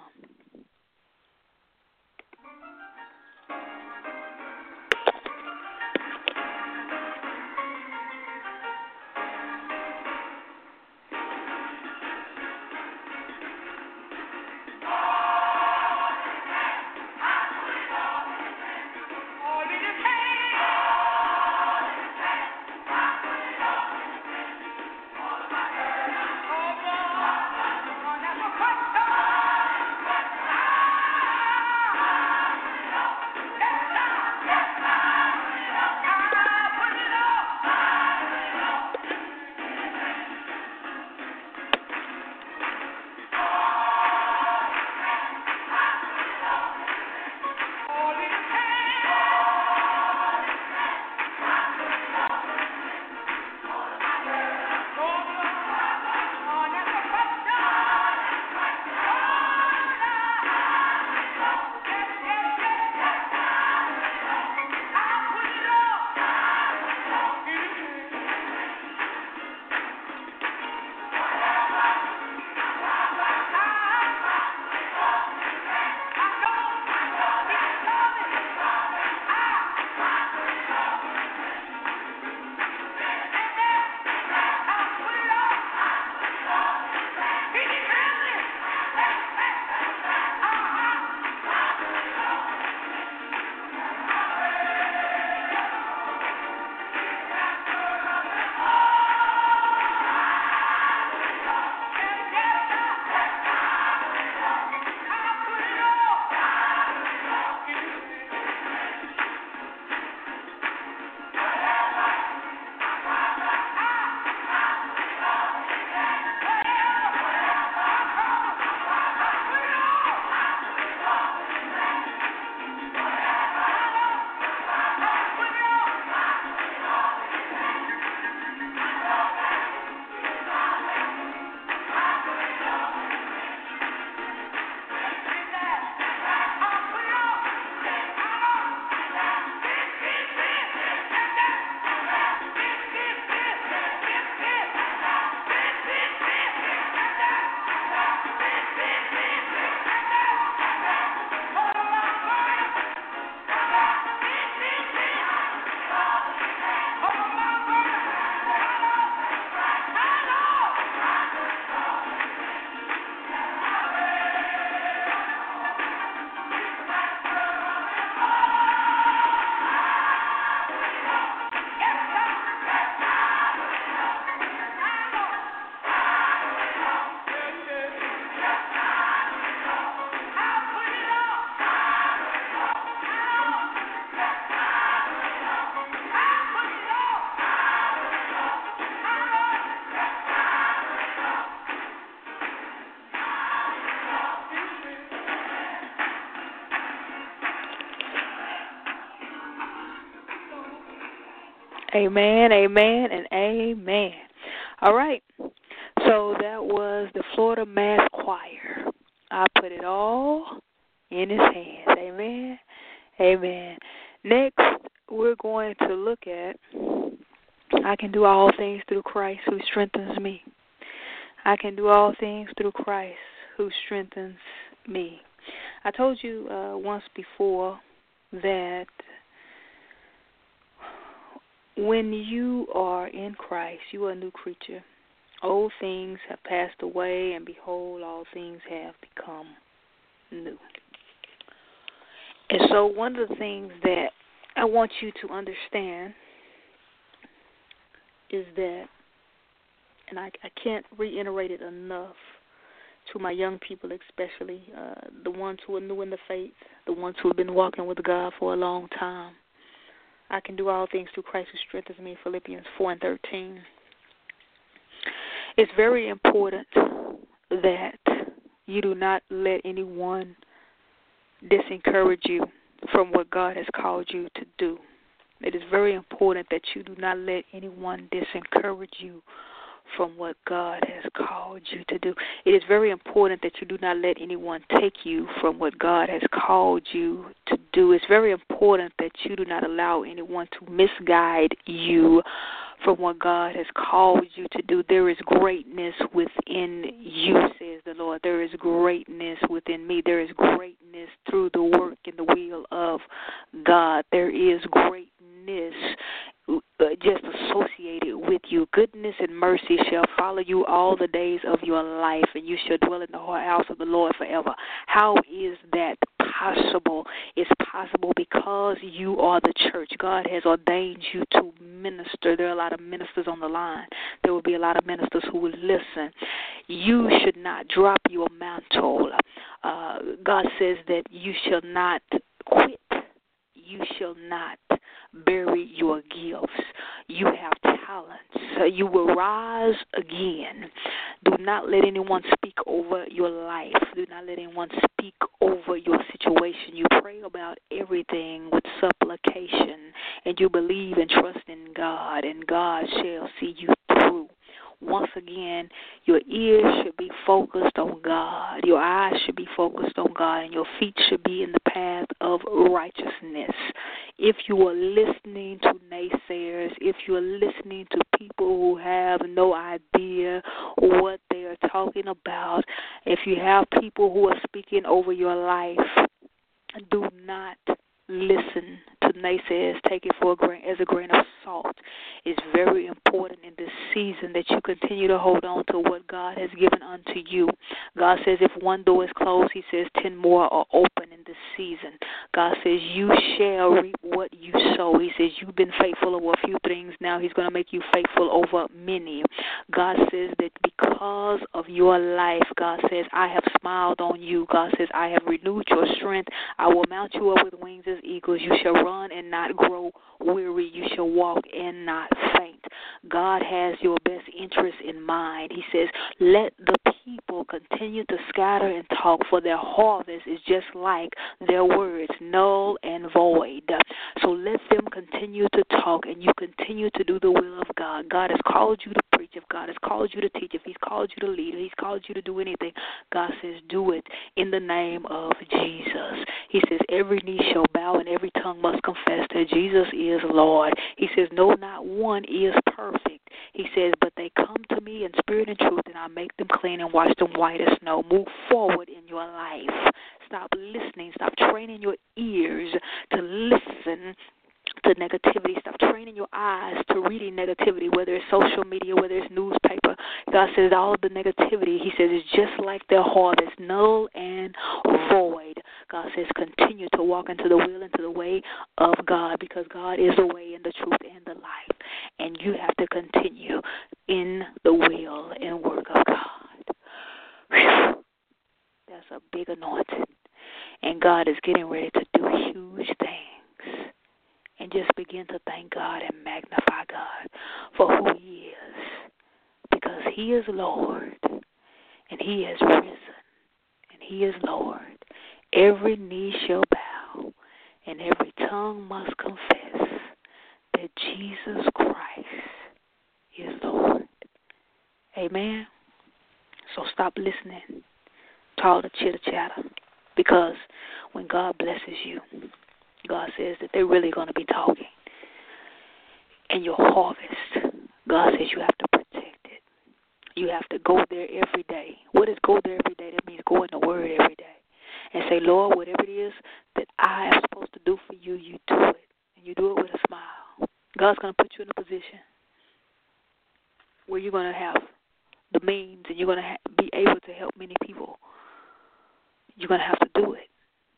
Amen, amen, and amen. All right. So that was the Florida Mass Choir. I put it all in his hands. Amen, amen. Next, we're going to look at I can do all things through Christ who strengthens me. I can do all things through Christ who strengthens me. I told you uh, once before that when you are in Christ, you are a new creature. Old things have passed away, and behold, all things have become new. And so one of the things that I want you to understand is that, and I, I can't reiterate it enough to my young people, especially uh, the ones who are new in the faith, the ones who have been walking with God for a long time. I can do all things through Christ who strengthens me, Philippians four and thirteen. It's very important that you do not let anyone disencourage you from what God has called you to do. It is very important that you do not let anyone disencourage you from what God has called you to do. It is very important that you do not let anyone take you from what God has called you to do. It's very important that you do not allow anyone to misguide you from what God has called you to do. There is greatness within you, says the Lord. There is greatness within me. There is greatness through the work and the will of God. There is greatness just associated with you. Goodness and mercy shall follow you all the days of your life, and you shall dwell in the house of the Lord forever. How is that possible? It's possible because you are the church. God has ordained you to minister. There are a lot of ministers on the line. There will be a lot of ministers who will listen. You should not drop your mantle. Uh, God says that you shall not quit. You shall not bury your gifts. You have talents. You will rise again. Do not let anyone speak over your life. Do not let anyone speak over your situation. You pray about everything with supplication, and you believe and trust in God, and God shall see you through. Once again, your ears should be focused on God. Your eyes should be focused on God, and your feet should be in the path of righteousness. If you are listening to naysayers, if you are listening to people who have no idea what they are talking about, if you have people who are speaking over your life, do not listen to naysayers. Take it for a grain, as a grain of salt. It's very important in this season that you continue to hold on to what God has given unto you. God says if one door is closed, he says ten more are open in this season. God says you shall reap what you sow. He says you've been faithful over a few things. Now he's going to make you faithful over many. God says that because of your life, God says, I have smiled on you. God says, I have renewed your strength. I will mount you up with wings as eagles. You shall run and not grow weary. You shall walk and not faint. God has your best interest in mind. He says, let the people continue to scatter and talk, for their harvest is just like their words, null and void. So let them continue to talk, and you continue to do the will of God. God has called you to preach. If God has called you to teach, if he's called you to lead, if he's called you to do anything, God says do it in the name of Jesus. He says every knee shall bow and every tongue must confess that Jesus is Lord. He says no, not one is perfect. He says, but they come to me in spirit and truth, and I make them clean and wash them white as snow. Move forward in your life. Stop listening. Stop training your ears to listen to negativity. Stop training your eyes to reading negativity, whether it's social media, whether it's newspaper. God says all of the negativity, he says, is just like their harvest, null and void. God says continue to walk into the will and to the way of God, because God is the way and the truth and the life. And you have to continue in the will and work of God. Whew. That's a big anointing. And God is getting ready to do huge things. And just begin to thank God and magnify God for who he is. Because he is Lord. And he has risen. And he is Lord. Every knee shall bow. And every tongue must confess that Jesus Christ is Lord. Amen. So stop listening to all the chitter-chatter. Because when God blesses you, God says that they're really going to be talking. And your harvest, God says you have to protect it. You have to go there every day. What is go there every day? That means go in the Word every day. And say, Lord, whatever it is that I am supposed to do for you, you do it. And you do it with a smile. God's going to put you in a position where you're going to have the means and you're going to ha- be able to help many people. You're going to have to do it.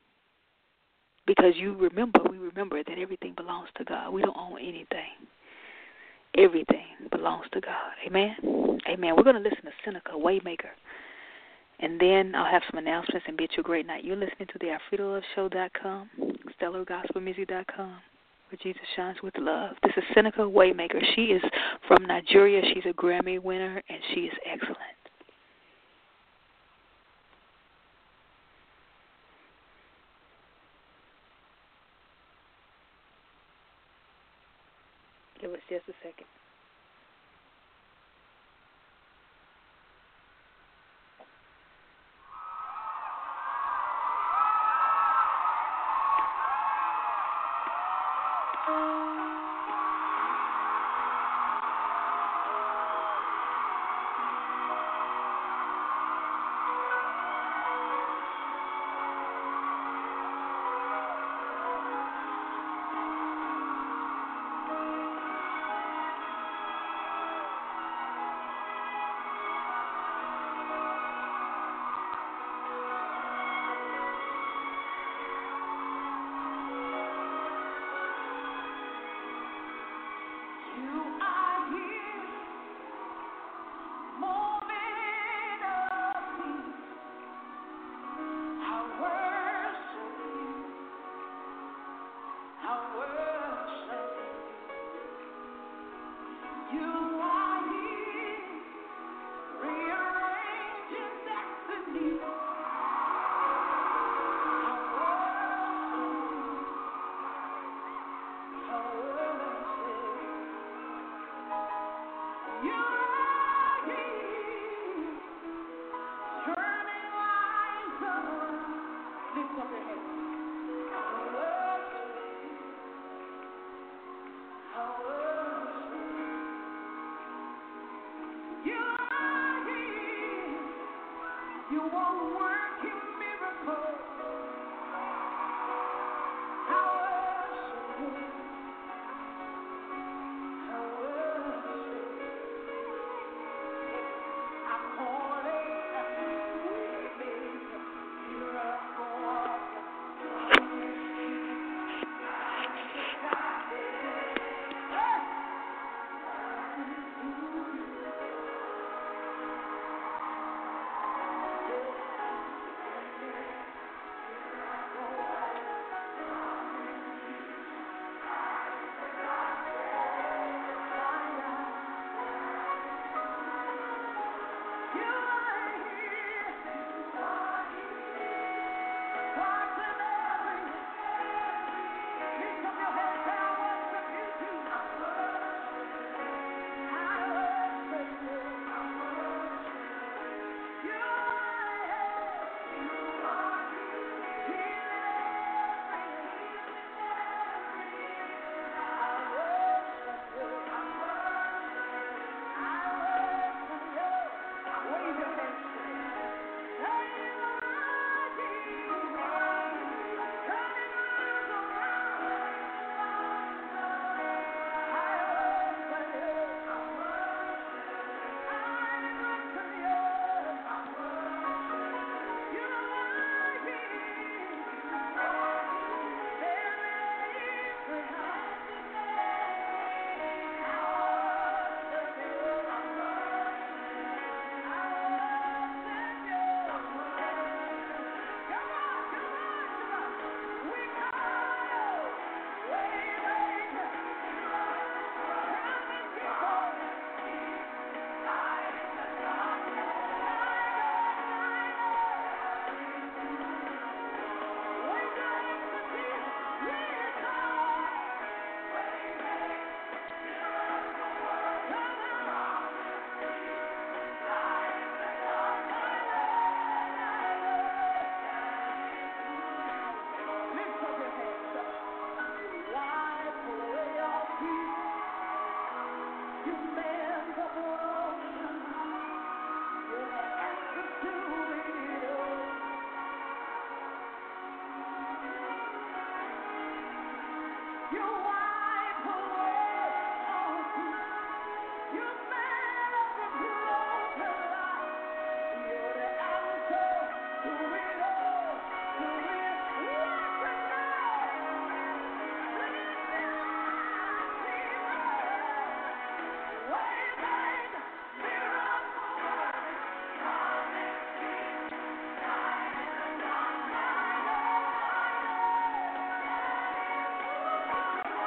Because you remember, we remember that everything belongs to God. We don't own anything. Everything belongs to God. Amen? Amen. We're going to listen to Seneca, Waymaker. And then I'll have some announcements and bid you a great night. You're listening to the Alfreda Love Show dot com, stellar gospel music dot com, where Jesus shines with love. This is Seneca, Waymaker. She is from Nigeria. She's a Grammy winner, and she is excellent. Give us just a second. Lift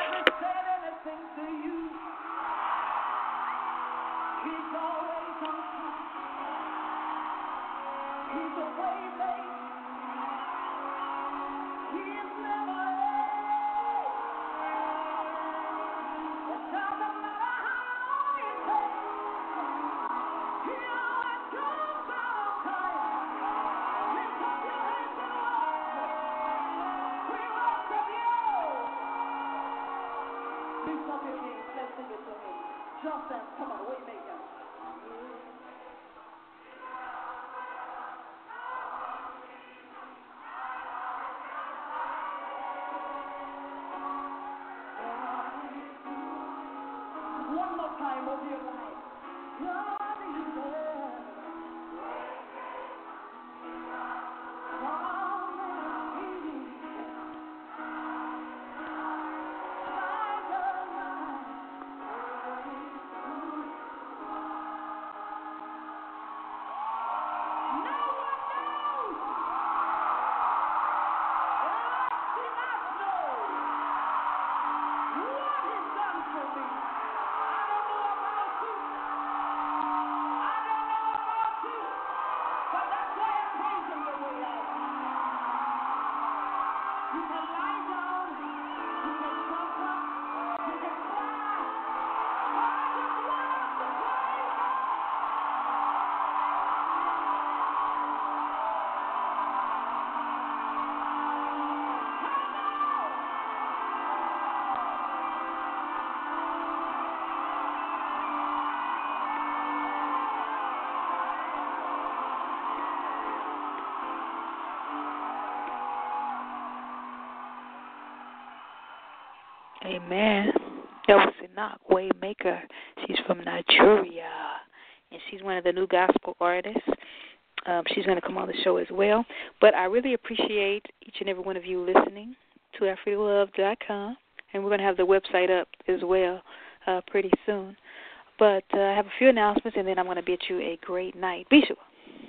Amen. That was Enoch Waymaker. She's from Nigeria, and she's one of the new gospel artists. Um, she's going to come on the show as well. But I really appreciate each and every one of you listening to Afrida Love dot com, and we're going to have the website up as well uh, pretty soon. But uh, I have a few announcements, and then I'm going to bid you a great night. Be sure,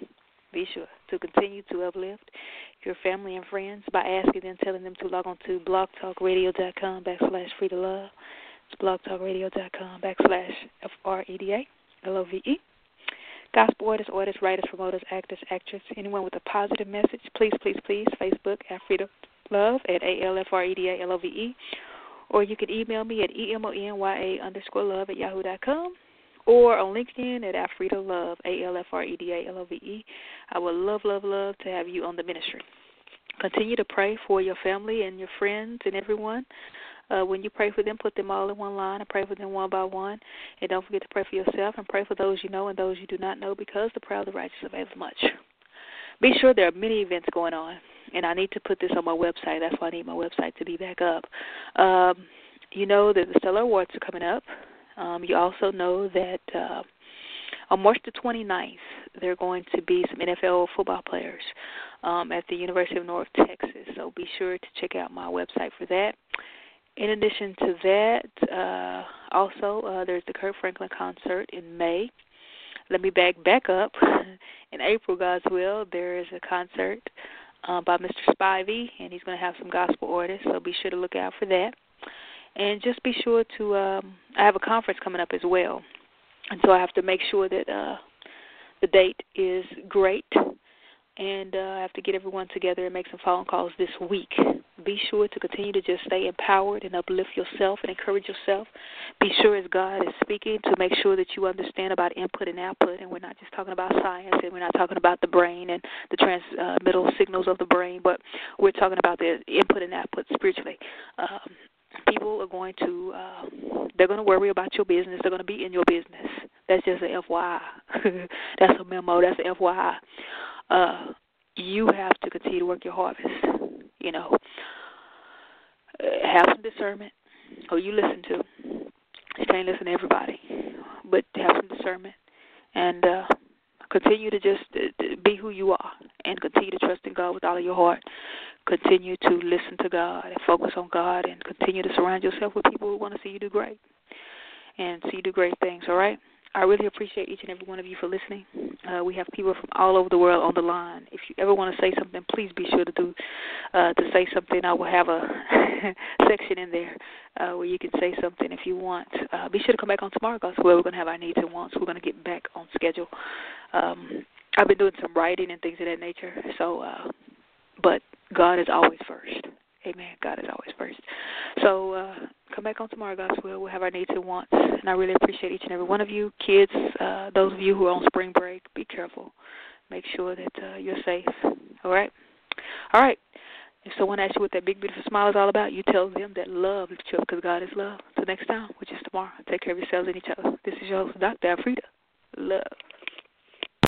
be sure to continue to uplift your family and friends by asking and telling them to log on to blog talk radio dot com backslash Frida Love. It's blog talk radio dot com backslash F R E D A L O V E. Gospel artists, artists, writers, promoters, actors, actresses, anyone with a positive message, please, please, please, Facebook, Afrida Love at A L F R E D A L O V E. Or you can email me at E M O N Y A underscore love at yahoo dot com. Or on LinkedIn at Afrida Love, A L F R E D A L O V E. I would love, love, love to have you on the ministry. Continue to pray for your family and your friends and everyone. Uh, when you pray for them, put them all in one line and pray for them one by one. And don't forget to pray for yourself and pray for those you know and those you do not know, because the prayer of the righteous avails much. Be sure there are many events going on, and I need to put this on my website. That's why I need my website to be back up. Um, you know that the Stellar Awards are coming up. Um, you also know that uh, on March the twenty-ninth, there are going to be some N F L football players um, at the University of North Texas. So be sure to check out my website for that. In addition to that, uh, also uh, there's the Kirk Franklin concert in May. Let me back back up. In April, God's will, there is a concert uh, by Mister Spivey, and he's going to have some gospel artists. So be sure to look out for that. And just be sure to, um, I have a conference coming up as well. And so I have to make sure that uh, the date is great. And uh, I have to get everyone together and make some phone calls this week. Be sure to continue to just stay empowered and uplift yourself and encourage yourself. Be sure as God is speaking to make sure that you understand about input and output. And we're not just talking about science, and we're not talking about the brain and the transmittal signals of the brain, but we're talking about the input and output spiritually. Um, People are going to, uh, they're going to worry about your business. They're going to be in your business. That's just a F Y I. That's a memo. That's a F Y I. Uh, you have to continue to work your harvest. You know, uh, have some discernment. Who you listen to. You can't listen to everybody, but have some discernment and uh, continue to just uh, be who you are, and continue to trust in God with all of your heart. Continue to listen to God and focus on God, and continue to surround yourself with people who want to see you do great and see you do great things, all right? I really appreciate each and every one of you for listening. Uh, we have people from all over the world on the line. If you ever want to say something, please be sure to do uh, to say something. I will have a section in there uh, where you can say something if you want. Uh, be sure to come back on tomorrow, because where we're going to have our needs and wants. We're going to get back on schedule. Um, I've been doing some writing and things of that nature. So, uh, but God is always first. Amen. God is always first. So uh, come back on tomorrow, God's will. We'll have our needs and wants. And I really appreciate each and every one of you. Kids, uh, those of you who are on spring break, be careful. Make sure that uh, you're safe. All right? All right. If someone asks you what that big, beautiful smile is all about, you tell them that love lifts you up, because God is love. Until next time, which is tomorrow, take care of yourselves and each other. This is your host, Doctor Alfreda. Love.